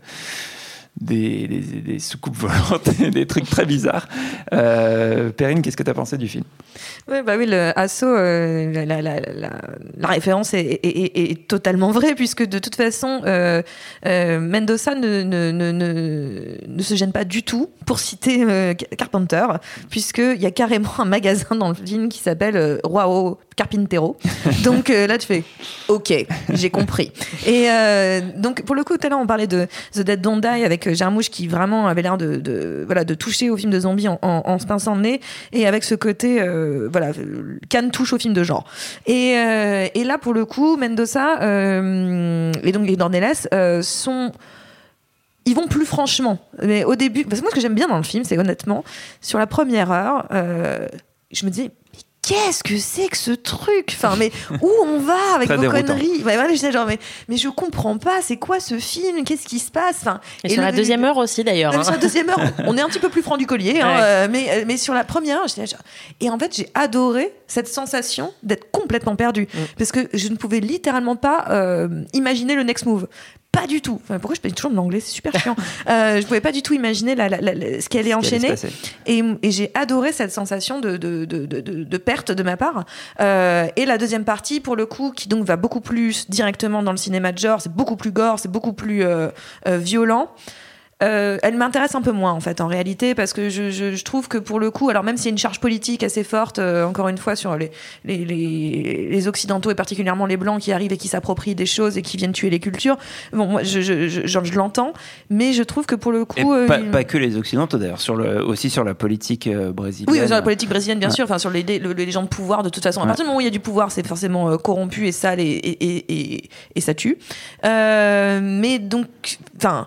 Des, des, des soucoupes volantes, des trucs très bizarres. Euh, Perrine, qu'est-ce que tu as pensé du film ? Ouais, bah oui, le Assaut, euh, la, la, la, la, la référence est, est, est, est totalement vraie, puisque de toute façon, euh, euh, Mendoza ne, ne, ne, ne, ne se gêne pas du tout pour citer euh, Carpenter, puisqu'il y a carrément un magasin dans le film qui s'appelle euh, Joao Carpintero. Donc euh, là, tu fais « Ok, j'ai compris ». Et euh, donc, pour le coup, tout à l'heure, on parlait de The Dead Don't Die avec Jarmusch qui vraiment avait l'air de, de, voilà, de toucher au film de zombies en, en, en se pinçant le nez, et avec ce côté... Euh, voilà, Cannes touche au film de genre. Et, euh, et là, pour le coup, Mendoza euh, et donc les Dornelles euh, sont... Ils vont plus franchement. Mais au début... Parce que moi, ce que j'aime bien dans le film, c'est honnêtement, sur la première heure, euh, je me disais... Qu'est-ce que c'est que ce truc ? Enfin, mais où on va avec Très vos déroutant. conneries ? Ouais, voilà, je disais genre, mais, mais je comprends pas, c'est quoi ce film ? Qu'est-ce qui se passe ? Enfin, et, et sur le, la deuxième le, heure aussi, d'ailleurs. Hein. Sur la deuxième heure, on est un petit peu plus franc du collier, hein, ouais. euh, mais, mais sur la première heure, je disais genre... Et en fait, j'ai adoré cette sensation d'être complètement perdue. Mm. Parce que je ne pouvais littéralement pas euh, imaginer le next move. Pas du tout. Enfin, pourquoi je parle toujours de l'anglais ? C'est super chiant. euh, je pouvais pas du tout imaginer la, la, la, la, ce qui allait enchaîner. Et, et j'ai adoré cette sensation de, de, de, de, de perte de ma part. Euh, et la deuxième partie, pour le coup, qui donc va beaucoup plus directement dans le cinéma de genre, c'est beaucoup plus gore, c'est beaucoup plus euh, euh, violent. Euh, elle m'intéresse un peu moins en fait en réalité, parce que je, je, je trouve que pour le coup, alors même s'il y a une charge politique assez forte euh, encore une fois sur les, les, les, les occidentaux et particulièrement les blancs qui arrivent et qui s'approprient des choses et qui viennent tuer les cultures, bon moi je, je, je, je, je l'entends, mais je trouve que pour le coup euh, pas, il... pas que les occidentaux d'ailleurs, sur le, aussi sur la politique euh, brésilienne. Oui, sur la politique brésilienne bien ouais. sûr, enfin sur les, les, les gens de pouvoir de toute façon, à ouais. partir du moment où il y a du pouvoir c'est forcément euh, corrompu et sale et, et, et, et, et ça tue, euh, mais donc enfin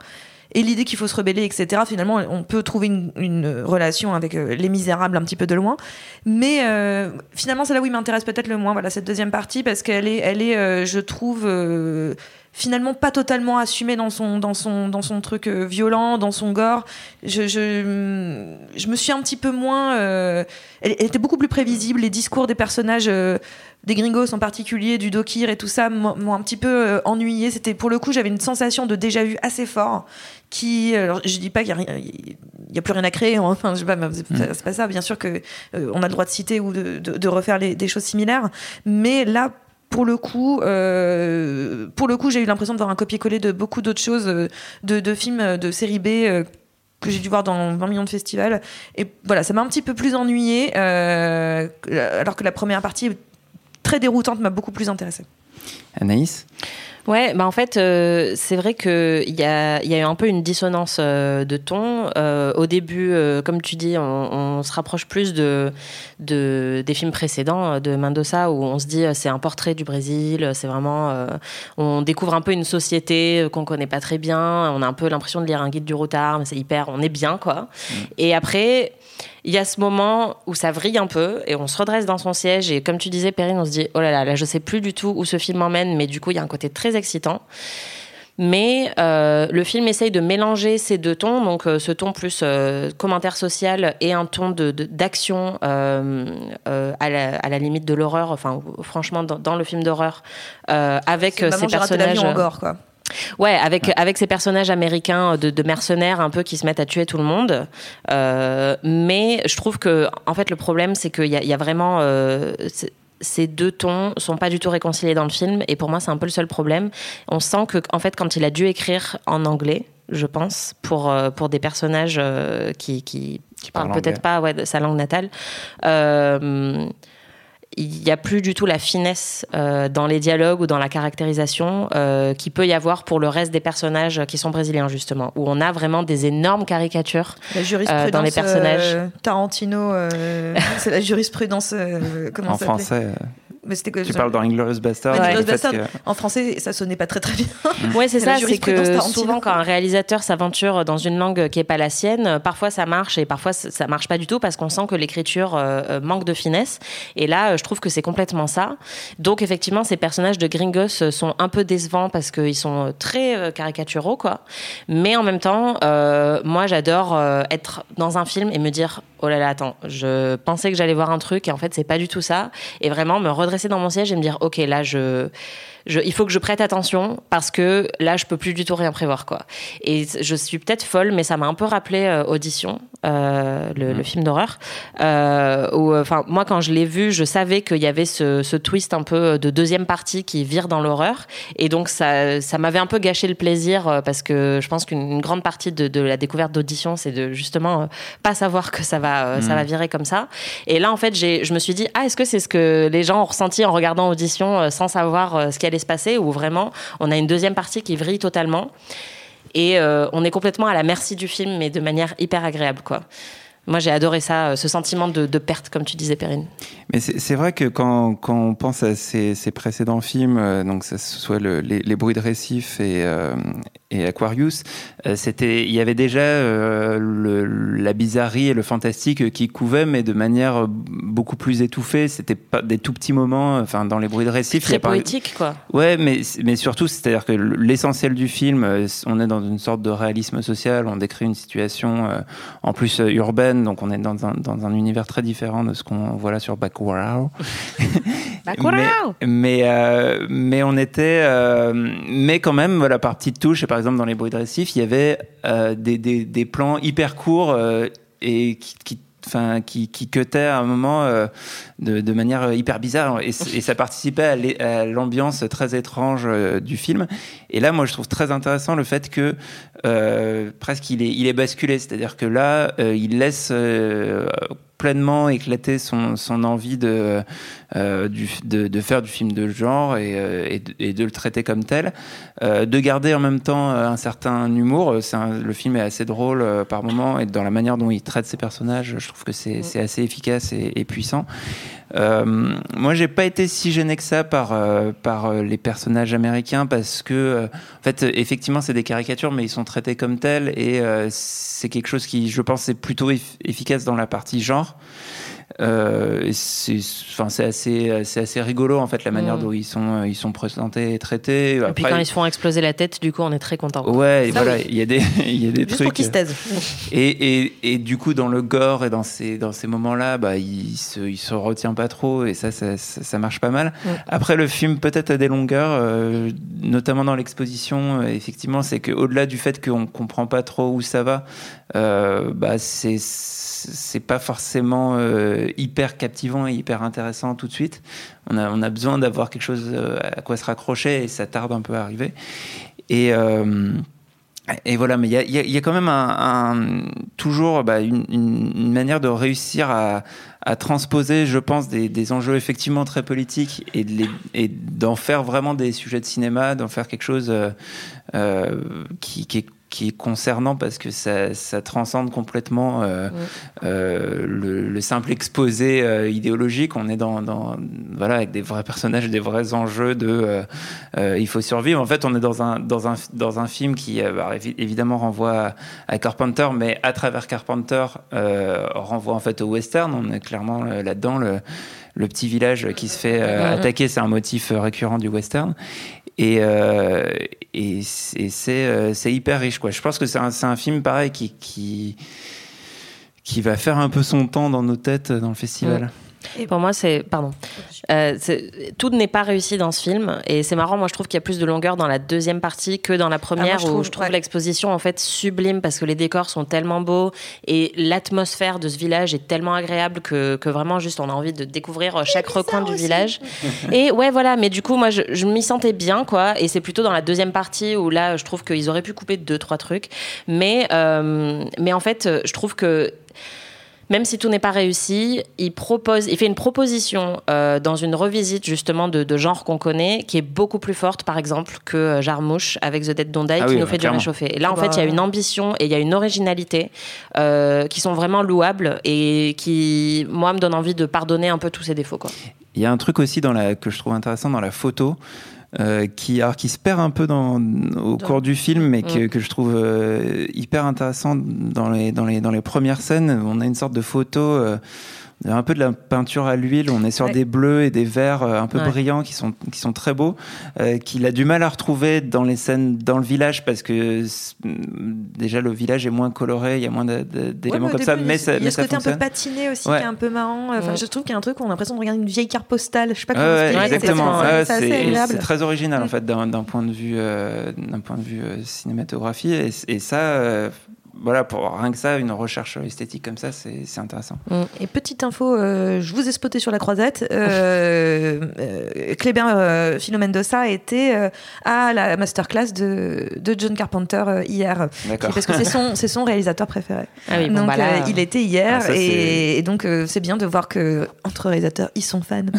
et l'idée qu'il faut se rebeller, et cetera. Finalement, on peut trouver une, une relation avec euh, Les Misérables un petit peu de loin, mais euh, finalement, c'est là où il m'intéresse peut-être le moins. Voilà, cette deuxième partie, parce qu'elle est, elle est, euh, je trouve. Euh, finalement pas totalement assumé dans son dans son dans son truc euh, violent, dans son gore. Je je je me suis un petit peu moins euh, elle, elle était beaucoup plus prévisible, les discours des personnages euh, des gringos en particulier, du Dokir et tout ça m'ont un petit peu euh, ennuyé. C'était pour le coup, j'avais une sensation de déjà vu assez fort qui alors je dis pas qu'il y a rien, il y a plus rien à créer, enfin je sais pas, c'est, mmh. c'est pas ça, bien sûr que euh, on a le droit de citer ou de de, de refaire les, des choses similaires, mais là Pour le coup, euh, pour le coup, j'ai eu l'impression de voir un copier-coller de beaucoup d'autres choses, de, de films de série B euh, que j'ai dû voir dans vingt millions de festivals. Et voilà, ça m'a un petit peu plus ennuyée, euh, alors que la première partie, très déroutante, m'a beaucoup plus intéressée. Anaïs ? Ouais, bah en fait, euh, c'est vrai qu'il y a, y a eu un peu une dissonance euh, de ton. Euh, au début, euh, comme tu dis, on, on se rapproche plus de, de, des films précédents de Mendoza, où on se dit c'est un portrait du Brésil, c'est vraiment... Euh, on découvre un peu une société qu'on connaît pas très bien, on a un peu l'impression de lire un guide du routard, mais c'est hyper... On est bien, quoi. Mmh. Et après... Il y a ce moment où ça vrille un peu et on se redresse dans son siège et comme tu disais, Perrine, on se dit « Oh là là, là je sais plus du tout où ce film emmène », mais du coup, il y a un côté très excitant. Mais euh, le film essaye de mélanger ces deux tons, donc euh, ce ton plus euh, commentaire social et un ton de, de, d'action euh, euh, à, la, à la limite de l'horreur, enfin franchement dans, dans le film d'horreur, euh, avec c'est ces personnages... en gore, quoi. Ouais, avec ouais. avec ces personnages américains de, de mercenaires un peu qui se mettent à tuer tout le monde. Euh, mais je trouve que en fait le problème c'est qu'il y a, il y a vraiment euh, ces deux tons sont pas du tout réconciliés dans le film et pour moi c'est un peu le seul problème. On sent que en fait quand il a dû écrire en anglais, je pense, pour pour des personnages euh, qui qui, qui parlent peut-être pas ouais, de sa langue natale. Euh, il n'y a plus du tout la finesse euh, dans les dialogues ou dans la caractérisation euh, qu'il peut y avoir pour le reste des personnages qui sont brésiliens, justement, où on a vraiment des énormes caricatures la jurisprudence, euh, dans les personnages. Euh, Tarantino, euh, c'est la jurisprudence... Euh, comment en ça français euh... Mais c'était que tu je... parles dans Inglourious Basterds. Ouais, Bastard, que... en français, ça sonnait pas très très bien. Oui, c'est ça. C'est que souvent, quand un réalisateur s'aventure dans une langue qui est pas la sienne, parfois ça marche et parfois ça marche pas du tout parce qu'on sent que l'écriture euh, manque de finesse. Et là, je trouve que c'est complètement ça. Donc, effectivement, ces personnages de gringos sont un peu décevants parce qu'ils sont très euh, caricaturaux, quoi. Mais en même temps, euh, moi, j'adore euh, être dans un film et me dire oh là là, attends, je pensais que j'allais voir un truc et en fait, c'est pas du tout ça. Et vraiment me redresser dans mon siège et me dire ok, là je, je il faut que je prête attention parce que là je peux plus du tout rien prévoir, quoi. Et je suis peut-être folle mais ça m'a un peu rappelé euh, Audition, euh, le, mmh. le film d'horreur euh, où enfin moi quand je l'ai vu je savais qu'il y avait ce, ce twist un peu de deuxième partie qui vire dans l'horreur et donc ça, ça m'avait un peu gâché le plaisir parce que je pense qu'une grande partie de, de la découverte d'Audition c'est de justement euh, pas savoir que ça va, euh, mmh. ça va virer comme ça. Et là en fait j'ai, je me suis dit ah est-ce que c'est ce que les gens ont ressenti en regardant Audition euh, sans savoir euh, ce qui allait se passer ou vraiment on a une deuxième partie qui vrille totalement et euh, on est complètement à la merci du film mais de manière hyper agréable, quoi. Moi, j'ai adoré ça, ce sentiment de, de perte, comme tu disais, Perrine. Mais c'est, c'est vrai que quand, quand on pense à ces, ces précédents films, euh, donc que ce soit le, les, les bruits de récif et, euh, et Aquarius, euh, c'était, il y avait déjà euh, le, la bizarrerie et le fantastique qui couvaient, mais de manière beaucoup plus étouffée. C'était pas des tout petits moments, enfin dans les bruits de récif. Très poétique, quoi. Ouais, mais mais surtout, c'est-à-dire que l'essentiel du film, on est dans une sorte de réalisme social. On décrit une situation, euh, en plus euh, urbaine. Donc on est dans un, dans un univers très différent de ce qu'on voit là sur Bacurau. Bacurau. mais mais, euh, mais on était... Euh, mais quand même, voilà, par petites touches, et par exemple dans les bruits de récif, il y avait euh, des, des, des plans hyper courts euh, et qui... qui Enfin, qui, qui cutait à un moment euh, de, de manière hyper bizarre et, et ça participait à l'ambiance très étrange euh, du film. Et là, moi, je trouve très intéressant le fait que euh, presque il est, il est basculé, c'est-à-dire que là, euh, il laisse euh, pleinement éclater son, son envie de, euh, du, de, de faire du film de genre et, euh, et, de, et de le traiter comme tel. Euh, de garder en même temps un certain humour. C'est un, le film est assez drôle euh, par moments et dans la manière dont il traite ses personnages, je trouve que c'est, c'est assez efficace et, et puissant. Euh, moi, j'ai pas été si gêné que ça par, euh, par les personnages américains parce que, euh, en fait, effectivement, c'est des caricatures, mais ils sont traités comme tels et euh, c'est quelque chose qui, je pense, est plutôt eff- efficace dans la partie genre. Euh, c'est, enfin, c'est assez, c'est assez rigolo en fait la manière mmh. dont ils sont, ils sont présentés et traités. Et Après, puis quand ils se font exploser la tête, du coup, on est très content. Ouais, et ça, voilà, oui. il y a des, il y a des Juste trucs. pour qu'ils se taisent. Et, et, et du coup, dans le gore et dans ces, dans ces moments-là, bah, il se, il se retient pas trop et ça, ça, ça, ça marche pas mal. Mmh. Après, le film peut-être a des longueurs, euh, notamment dans l'exposition. Euh, effectivement, c'est qu'au-delà du fait qu'on comprend pas trop où ça va, euh, bah, c'est c'est pas forcément euh, hyper captivant et hyper intéressant tout de suite. On a, on a besoin d'avoir quelque chose à quoi se raccrocher et ça tarde un peu à arriver. Et, euh, et voilà, mais il y a, y, a, y a quand même un, un, toujours bah, une, une manière de réussir à, à transposer, je pense, des, des enjeux effectivement très politiques et, de les, et d'en faire vraiment des sujets de cinéma, d'en faire quelque chose euh, euh, qui, qui est qui est concernant parce que ça, ça transcende complètement euh, ouais. euh, le, le simple exposé euh, idéologique. On est dans, dans voilà avec des vrais personnages, des vrais enjeux de euh, euh, il faut survivre. En fait, on est dans un dans un dans un film qui euh, bah, évidemment renvoie à, à Carpenter, mais à travers Carpenter euh, renvoie en fait au western. On est clairement euh, là-dedans. Le, le petit village qui se fait euh, attaquer, c'est un motif récurrent du western. Et, euh, et, c'est, et c'est, euh, c'est hyper riche, quoi. Je pense que c'est un, c'est un film pareil qui, qui, qui va faire un peu son temps dans nos têtes dans le festival. Mmh. Et pour moi, c'est pardon. Euh, c'est, tout n'est pas réussi dans ce film, et c'est marrant. Moi, je trouve qu'il y a plus de longueur dans la deuxième partie que dans la première, ah, moi, je où trouve, je trouve ouais. l'exposition en fait sublime parce que les décors sont tellement beaux et l'atmosphère de ce village est tellement agréable que, que vraiment juste on a envie de découvrir chaque recoin du village. Et ouais, voilà. Mais du coup, moi, je, je m'y sentais bien, quoi. Et c'est plutôt dans la deuxième partie où là, je trouve qu'ils auraient pu couper deux, trois trucs. Mais, euh, mais en fait, je trouve que même si tout n'est pas réussi, il propose, il fait une proposition euh, dans une revisite justement de, de genre qu'on connaît, qui est beaucoup plus forte, par exemple, que Jarmusch avec The Dead Don't Die, ah qui oui, nous fait clairement. Du réchauffé. Et là, en bah, fait, il y a une ambition et il y a une originalité euh, qui sont vraiment louables et qui, moi, me donnent envie de pardonner un peu tous ces défauts, quoi. Il y a un truc aussi dans la, que je trouve intéressant dans la photo. Euh, qui, alors, qui se perd un peu dans, au dans... cours du film, mais que, mmh. que je trouve euh, hyper intéressant dans les, dans, les, dans les premières scènes. On a une sorte de photo, euh, un peu de la peinture à l'huile, on est sur ouais. des bleus et des verts euh, un peu ouais. brillants qui sont, qui sont très beaux, euh, qu'il a du mal à retrouver dans les scènes dans le village, parce que déjà le village est moins coloré, il y a moins de, de, d'éléments ouais, comme ça, mais ça, il y a mais ce ça côté fonctionne. Un peu patiné aussi, ouais. qui est un peu marrant. Enfin, ouais. Je trouve qu'il y a un truc où on a l'impression de regarder une vieille carte postale, je sais pas comment ouais, expliquer. Exactement, c'est, ouais, c'est, c'est, c'est, c'est très original en fait d'un, d'un point de vue, euh, d'un point de vue euh, cinématographie, et, et ça... Euh, Voilà, pour rien que ça, une recherche esthétique comme ça, c'est, c'est intéressant. Et petite info, euh, je vous ai spoté sur la croisette. Euh, euh, Kleber euh, Philo Mendoza était euh, à la masterclass de, de John Carpenter euh, hier. D'accord. Parce que c'est son, c'est son réalisateur préféré. Ah oui, bon, donc bah là... euh, il était hier, ah, ça, et, et donc euh, c'est bien de voir que entre réalisateurs, ils sont fans.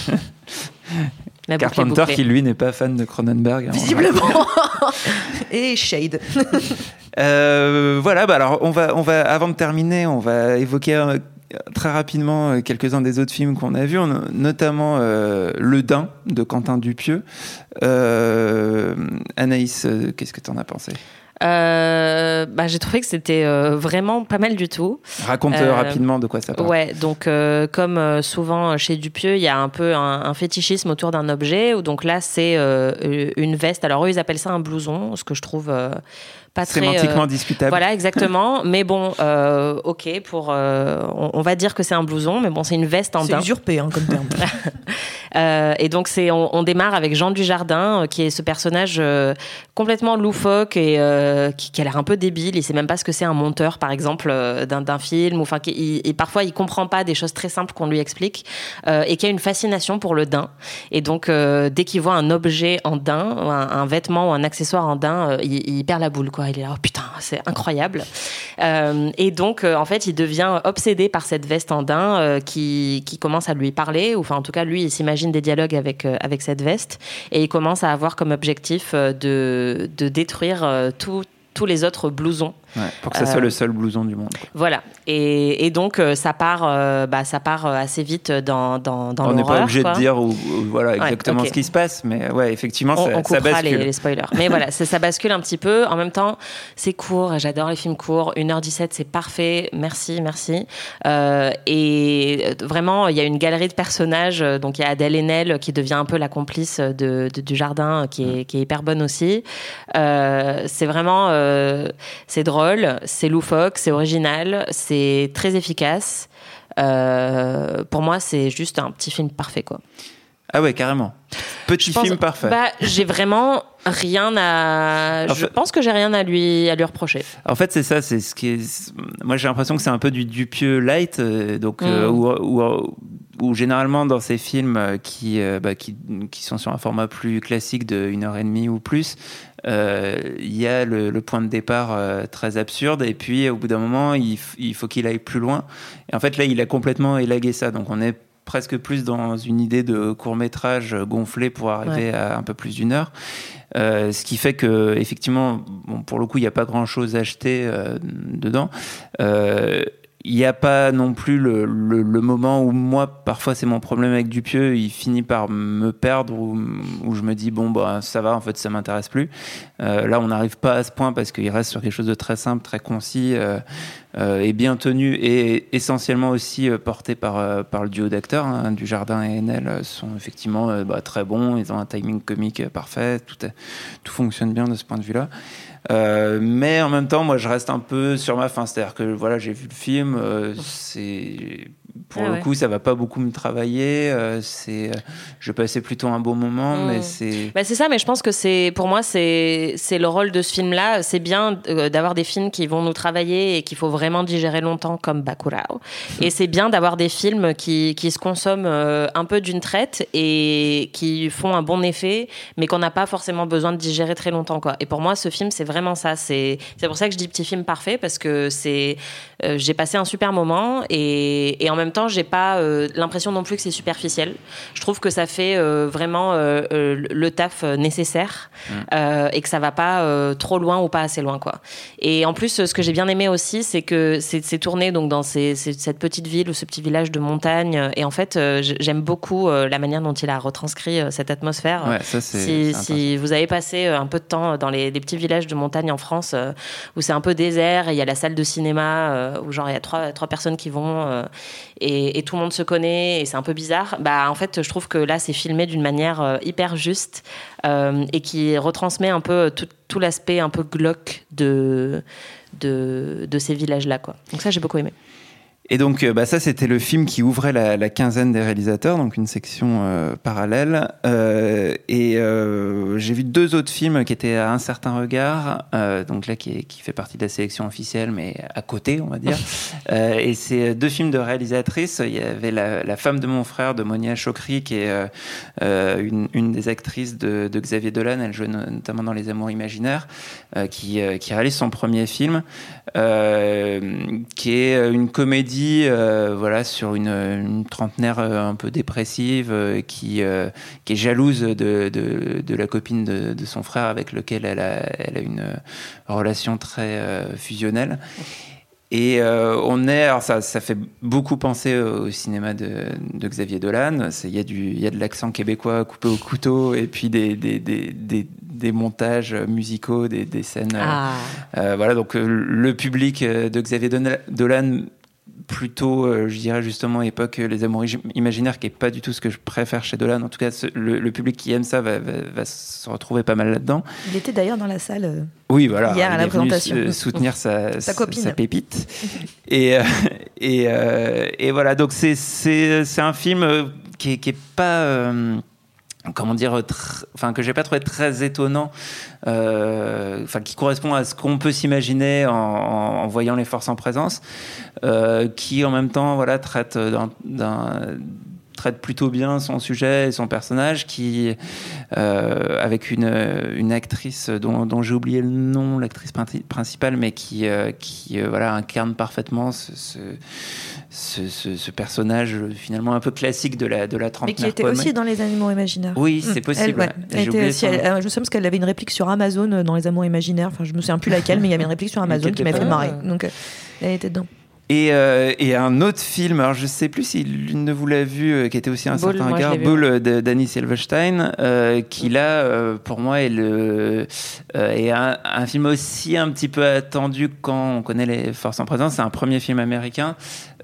La Carpenter qui lui n'est pas fan de Cronenberg. Visiblement. Et Shade. euh, voilà, bah alors on va, on va, avant de terminer, on va évoquer euh, très rapidement quelques-uns des autres films qu'on a vus, on a, notamment euh, Le Daim de Quentin Dupieux. Euh, Anaïs, euh, qu'est-ce que tu en as pensé ? Euh, bah, j'ai trouvé que c'était euh, vraiment pas mal du tout. Raconte euh, rapidement de quoi ça parle. Ouais, donc euh, comme euh, souvent chez Dupieux, il y a un peu un, un fétichisme autour d'un objet. Où, donc là, c'est euh, une veste. Alors eux, ils appellent ça un blouson, ce que je trouve euh, pas très sémantiquement euh, discutable. Voilà, exactement. Mais bon, euh, ok, pour euh, on, on va dire que c'est un blouson, mais bon, c'est une veste en daim. C'est usurpé hein, comme terme. euh, et donc c'est, on, on démarre avec Jean Dujardin, euh, qui est ce personnage euh, complètement loufoque et euh, qui, qui a l'air un peu débile. Il sait même pas ce que c'est un monteur, par exemple, euh, d'un, d'un film. Ou enfin, et parfois il comprend pas des choses très simples qu'on lui explique, euh, et qui a une fascination pour le daim. Et donc euh, dès qu'il voit un objet en daim, un, un vêtement ou un accessoire en daim, euh, il, il perd la boule, quoi. Il est là, oh putain, c'est incroyable. Euh, et donc, euh, en fait, il devient obsédé par cette veste en daim euh, qui, qui commence à lui parler, ou enfin, en tout cas, lui, il s'imagine des dialogues avec, euh, avec cette veste, et il commence à avoir comme objectif euh, de, de détruire euh, tout, tous les autres blousons. Ouais, pour que ça soit Euh, le seul blouson du monde. Voilà. Et, et donc, euh, ça part, euh, bah, ça part assez vite dans, dans, dans On n'est l'horreur. pas obligé quoi. de dire où, où- voilà, Ouais, exactement ok. ce qui se passe, mais ouais, effectivement, On, ça, on ça coupera les, bascule. les spoilers. Mais voilà, ça, ça bascule un petit peu. En même temps, c'est court. J'adore les films courts. une heure dix-sept, c'est parfait. Merci, merci. Euh, et vraiment, il y a une galerie de personnages. Donc, il y a Adèle Haenel qui devient un peu la complice de, de- du jardin, qui est, qui est hyper bonne aussi. Euh, c'est vraiment... euh, c'est drôle, c'est loufoque, c'est original, c'est très efficace. Euh, pour moi, c'est juste un petit film parfait, quoi. Ah ouais, carrément. Petit Je pense- film parfait. Bah, j'ai vraiment rien à. En Je fait- pense que j'ai rien à lui à lui reprocher. En fait, c'est ça, c'est ce qui est. Moi, j'ai l'impression que c'est un peu du Dupieux light, euh, donc euh, Mm. où, où, où généralement dans ces films euh, qui, euh, bah, qui qui sont sur un format plus classique de une heure et demie ou plus, euh, il y a le, le point de départ euh, très absurde, et puis au bout d'un moment, il, f- il faut qu'il aille plus loin. Et en fait, là, il a complètement élagué ça, donc on est presque plus dans une idée de court-métrage gonflé pour arriver Ouais. à un peu plus d'une heure. Euh, ce qui fait que, effectivement, bon, pour le coup, il n'y a pas grand-chose à acheter euh, dedans. Euh, Il n'y a pas non plus le, le, le moment où moi, parfois, c'est mon problème avec Dupieux, il finit par me perdre, où, où je me dis, bon, bah, ça va, en fait, ça m'intéresse plus. Euh, là, on n'arrive pas à ce point parce qu'il reste sur quelque chose de très simple, très concis euh, euh, et bien tenu, et essentiellement aussi euh, porté par, euh, par le duo d'acteurs, hein, Dujardin et Haenel euh, sont effectivement euh, bah, très bons, ils ont un timing comique euh, parfait, tout, est, tout fonctionne bien de ce point de vue-là. Euh, mais en même temps, moi, je reste un peu sur ma faim. C'est-à-dire que voilà, j'ai vu le film. Euh, c'est pour Ah le ouais. coup, ça va pas beaucoup me travailler. Euh, c'est, je passais plutôt un bon moment, Mm. mais c'est. Bah, c'est ça, mais je pense que c'est, pour moi, c'est, c'est le rôle de ce film-là. C'est bien euh, d'avoir des films qui vont nous travailler et qu'il faut vraiment digérer longtemps, comme Bacurau. Et c'est bien d'avoir des films qui, qui se consomment euh, un peu d'une traite et qui font un bon effet, mais qu'on n'a pas forcément besoin de digérer très longtemps, quoi. Et pour moi, ce film, c'est vraiment ça. C'est, c'est pour ça que je dis petit film parfait, parce que c'est, euh, j'ai passé un super moment et, et en même temps, j'ai pas euh, l'impression non plus que c'est superficiel. Je trouve que ça fait euh, vraiment euh, euh, le taf euh, nécessaire euh, et que ça va pas euh, trop loin ou pas assez loin, quoi. Et en plus, ce que j'ai bien aimé aussi, c'est que c'est, c'est tourné donc dans ces, ces- cette petite ville ou ce petit village de montagne. Et en fait, euh, j'aime beaucoup euh, la manière dont il a retranscrit euh, cette atmosphère. Ouais, ça, c'est- si, c'est si vous avez passé euh, un peu de temps dans les, les petits villages de montagne en France euh, où c'est un peu désert et il y a la salle de cinéma euh, où genre il y a trois, trois personnes qui vont euh, et, et tout le monde se connaît et c'est un peu bizarre, bah en fait je trouve que là c'est filmé d'une manière euh, hyper juste euh, et qui retransmet un peu tout, tout l'aspect un peu glauque de, de, de ces villages-là, quoi. Donc ça j'ai beaucoup aimé. Et donc, euh, bah, ça, c'était le film qui ouvrait la, la quinzaine des réalisateurs, donc une section euh, parallèle. Euh, et euh, j'ai vu deux autres films qui étaient à un certain regard, euh, donc là, qui, est, qui fait partie de la sélection officielle, mais à côté, on va dire. euh, et c'est deux films de réalisatrices. Il y avait La, la femme de mon frère, de Monia Chokri, qui est euh, euh, une, une des actrices de, de Xavier Dolan. Elle joue no- notamment dans Les Amours imaginaires, euh, qui, euh, qui réalise son premier film, euh, qui est une comédie Euh, voilà, sur une, une trentenaire euh, un peu dépressive euh, qui, euh, qui est jalouse de, de, de la copine de, de son frère avec lequel elle a, elle a une euh, relation très euh, fusionnelle. Et euh, on est, alors ça, ça fait beaucoup penser au cinéma de, de Xavier Dolan. C'est- Il y a du, il y a de l'accent québécois coupé au couteau et puis des, des, des, des, des montages musicaux, des, des scènes. Ah. Euh, voilà, donc euh, le public euh, de Xavier Don- Dolan, plutôt, euh, je dirais justement époque euh, Les Amours ig- imaginaires, qui est pas du tout ce que je préfère chez Dolan. En tout cas, ce- le, le public qui aime ça va, va, va se retrouver pas mal là-dedans. Il était d'ailleurs dans la salle. euh, Oui, voilà. Hier à il la est venu présentation. s- soutenir sa, Sa sa, copine. sa pépite. et, euh, et, euh, et voilà, donc c'est, c'est, c'est un film euh, qui est, qui est pas... euh, comment dire, tr- enfin que j'ai pas trouvé très étonnant, euh, enfin qui correspond à ce qu'on peut s'imaginer en, en, en voyant les forces en présence, euh, qui en même temps voilà traite d'un, d'un traite plutôt bien son sujet et son personnage, qui euh, avec une, une actrice dont, dont j'ai oublié le nom, l'actrice principale, mais qui, euh, qui euh, voilà, incarne parfaitement ce, ce, ce, ce, ce personnage finalement un peu classique de la, de la trentenaire. Mais qui était pommée. Aussi dans Les Animaux Imaginaires. Oui, c'est possible. Elle, ouais. Elle J'ai était aussi, elle, son... je me souviens parce qu'elle avait une réplique sur Amazon dans Les Amours Imaginaires. Enfin, je me souviens plus laquelle, mais il y avait une réplique sur Amazon qui m'a fait marrer. Donc, elle était dedans. Et, euh, et un autre film, alors je sais plus si l'une de vous l'a vu, euh, qui était aussi un Bull, certain moi, regard, Bull de Danny Silverstein, euh, qui là, euh, pour moi, est, le, euh, est un, un film aussi un petit peu attendu quand on connaît les forces en présence. C'est un premier film américain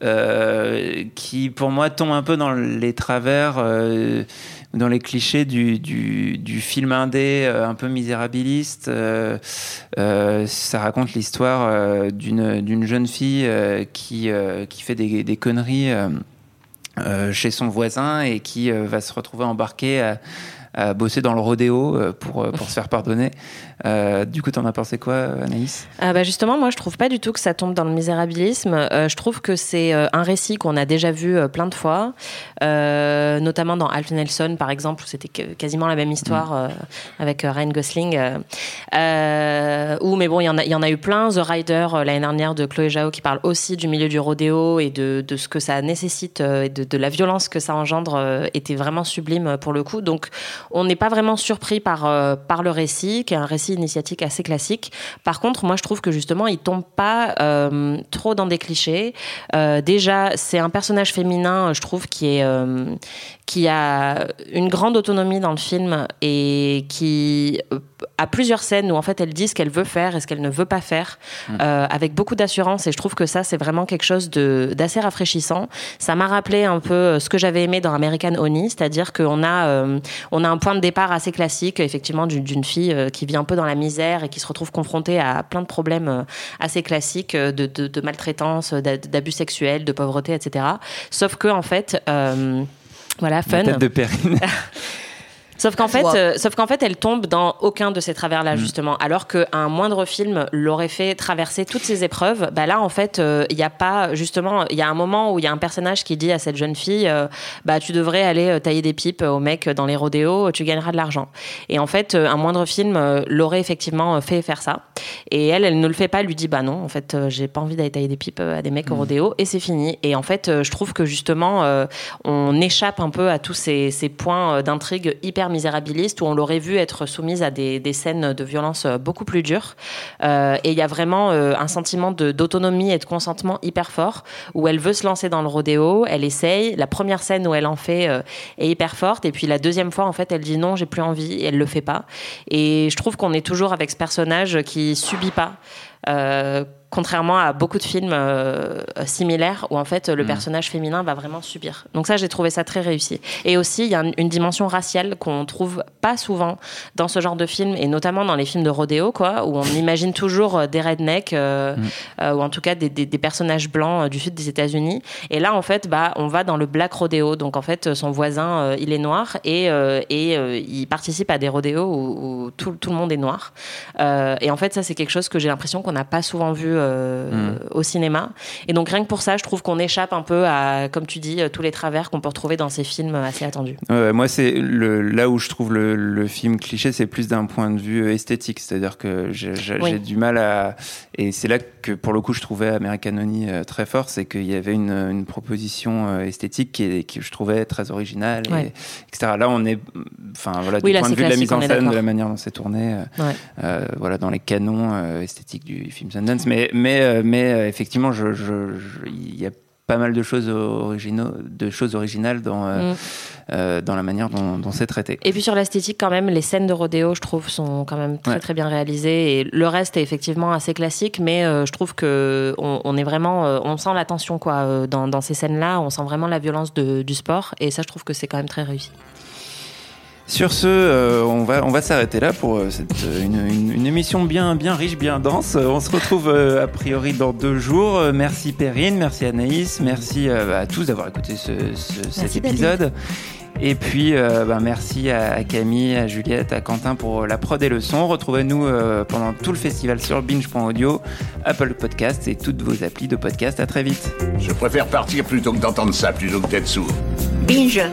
euh, qui, pour moi, tombe un peu dans les travers, euh, dans les clichés du, du, du film indé euh, un peu misérabiliste. Euh, euh, ça raconte l'histoire euh, d'une, d'une jeune fille euh, qui, euh, qui fait des, des conneries euh, euh, chez son voisin et qui euh, va se retrouver embarquée à, à bosser dans le rodéo euh, pour, pour se faire pardonner. Euh, du coup, t'en as pensé quoi, Anaïs ? Ah bah justement, moi je trouve pas du tout que ça tombe dans le misérabilisme. Euh, je trouve que c'est euh, un récit qu'on a déjà vu euh, plein de fois, euh, notamment dans Alf Nelson par exemple, où c'était que, quasiment la même histoire euh, avec euh, Ryan Gosling. Euh, euh, où, mais bon, il y en a, il y en a eu plein. The Rider euh, l'année dernière de Chloé Zhao qui parle aussi du milieu du rodéo et de, de ce que ça nécessite euh, et de, de la violence que ça engendre euh, était vraiment sublime euh, pour le coup. Donc on n'est pas vraiment surpris par euh, par le récit, qui est un récit initiatique assez classique. Par contre, moi, je trouve que justement, il tombe pas euh, trop dans des clichés. Euh, déjà, c'est un personnage féminin, je trouve, qui est euh, qui a une grande autonomie dans le film et qui a plusieurs scènes où en fait elle dit ce qu'elle veut faire et ce qu'elle ne veut pas faire, mmh. euh, avec beaucoup d'assurance. Et je trouve que ça, c'est vraiment quelque chose de d'assez rafraîchissant. Ça m'a rappelé un peu ce que j'avais aimé dans American Honey, c'est-à-dire qu'on a euh, on a un point de départ assez classique, effectivement, d'une, d'une fille euh, qui vit un peu dans la misère et qui se retrouve confrontée à plein de problèmes euh, assez classiques de, de, de maltraitance, d'abus sexuels, de pauvreté, et cetera. Sauf que en fait, euh, voilà, fun. La tête de Perrine. Sauf qu'en fait, euh, sauf qu'en fait, elle tombe dans aucun de ces travers-là, mmh. justement. Alors qu'un moindre film l'aurait fait traverser toutes ces épreuves, bah là, en fait, il euh, y a pas, justement, il y a un moment où il y a un personnage qui dit à cette jeune fille, euh, bah, tu devrais aller tailler des pipes aux mecs dans les rodéos, tu gagneras de l'argent. Et en fait, un moindre film euh, l'aurait effectivement fait faire ça. Et elle, elle ne le fait pas, elle lui dit, bah non, en fait, euh, j'ai pas envie d'aller tailler des pipes à des mecs mmh. au rodéo, et c'est fini. Et en fait, euh, je trouve que justement, euh, on échappe un peu à tous ces, ces points d'intrigue hyper misérabiliste où on l'aurait vu être soumise à des, des scènes de violence beaucoup plus dures. Euh, et il y a vraiment euh, un sentiment de, d'autonomie et de consentement hyper fort où elle veut se lancer dans le rodéo, elle essaye. La première scène où elle en fait euh, est hyper forte et puis la deuxième fois, en fait, elle dit non, j'ai plus envie et elle le fait pas. Et je trouve qu'on est toujours avec ce personnage qui subit pas. Euh, contrairement à beaucoup de films euh, similaires où en fait le mmh. personnage féminin va vraiment subir. Donc ça, j'ai trouvé ça très réussi. Et aussi, il y a une, une dimension raciale qu'on trouve pas souvent dans ce genre de films, et notamment dans les films de rodéo, quoi, où on imagine toujours des rednecks euh, mmh. euh, ou en tout cas des, des, des personnages blancs euh, du sud des États-Unis. Et là, en fait, bah, on va dans le black rodéo. Donc en fait, son voisin, euh, il est noir et, euh, et euh, il participe à des rodéos où, où tout, tout le monde est noir. Euh, et en fait, ça, c'est quelque chose que j'ai l'impression qu'on n'a pas souvent vu Euh, mmh. au cinéma. Et donc rien que pour ça, je trouve qu'on échappe un peu à, comme tu dis, tous les travers qu'on peut retrouver dans ces films assez attendus. Euh, moi, c'est le, là où je trouve le, le film cliché, c'est plus d'un point de vue esthétique. C'est-à-dire que j'ai, j'ai, oui. j'ai du mal à... Et c'est là que, pour le coup, je trouvais American Honey très fort, c'est qu'il y avait une, une proposition esthétique qui, est, qui je trouvais très originale, et, ouais. et cetera. Là, on est... Enfin, voilà, oui, du là, point de vue de la mise en scène, de la manière dont c'est tourné, ouais. euh, voilà, dans les canons euh, esthétiques du film Sundance. Mais Mais, mais effectivement, je, je, je, il y a pas mal de choses, originaux, de choses originales dans, euh, mm. euh, dans la manière dont, dont c'est traité. Et puis sur l'esthétique, quand même, les scènes de rodéo, je trouve, sont quand même très, ouais. très bien réalisées. Et le reste est effectivement assez classique, mais euh, je trouve qu'on on est vraiment... Euh, on sent la tension, quoi, dans, dans ces scènes-là. On sent vraiment la violence de, du sport. Et ça, je trouve que c'est quand même très réussi. Sur ce, euh, on va on va s'arrêter là pour euh, cette une, une, une émission bien bien riche, bien dense. Euh, on se retrouve euh, a priori dans deux jours. Euh, merci Perrine, merci Anaïs, merci euh, à tous d'avoir écouté ce, ce, cet épisode. David. Et puis euh, bah, merci à, à Camille, à Juliette, à Quentin pour la prod et le son. Retrouvez-nous euh, pendant tout le festival sur binge point audio, Apple Podcast et toutes vos applis de podcast. À très vite. Je préfère partir plutôt que d'entendre ça, plutôt que d'être sourd. Binge.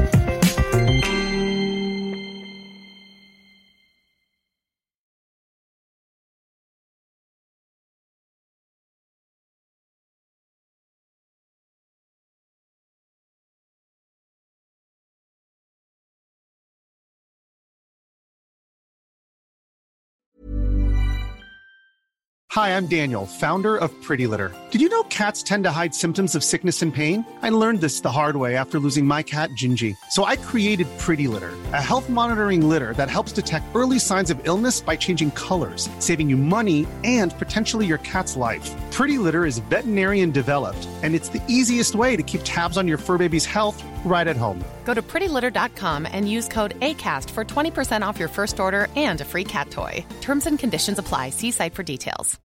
Hi, I'm Daniel, founder of Pretty Litter. Did you know cats tend to hide symptoms of sickness and pain? I learned this the hard way after losing my cat, Gingy. So I created Pretty Litter, a health monitoring litter that helps detect early signs of illness by changing colors, saving you money and potentially your cat's life. Pretty Litter is veterinarian developed, and it's the easiest way to keep tabs on your fur baby's health right at home. Go to pretty litter dot com and use code ACAST for twenty percent off your first order and a free cat toy. Terms and conditions apply. See site for details.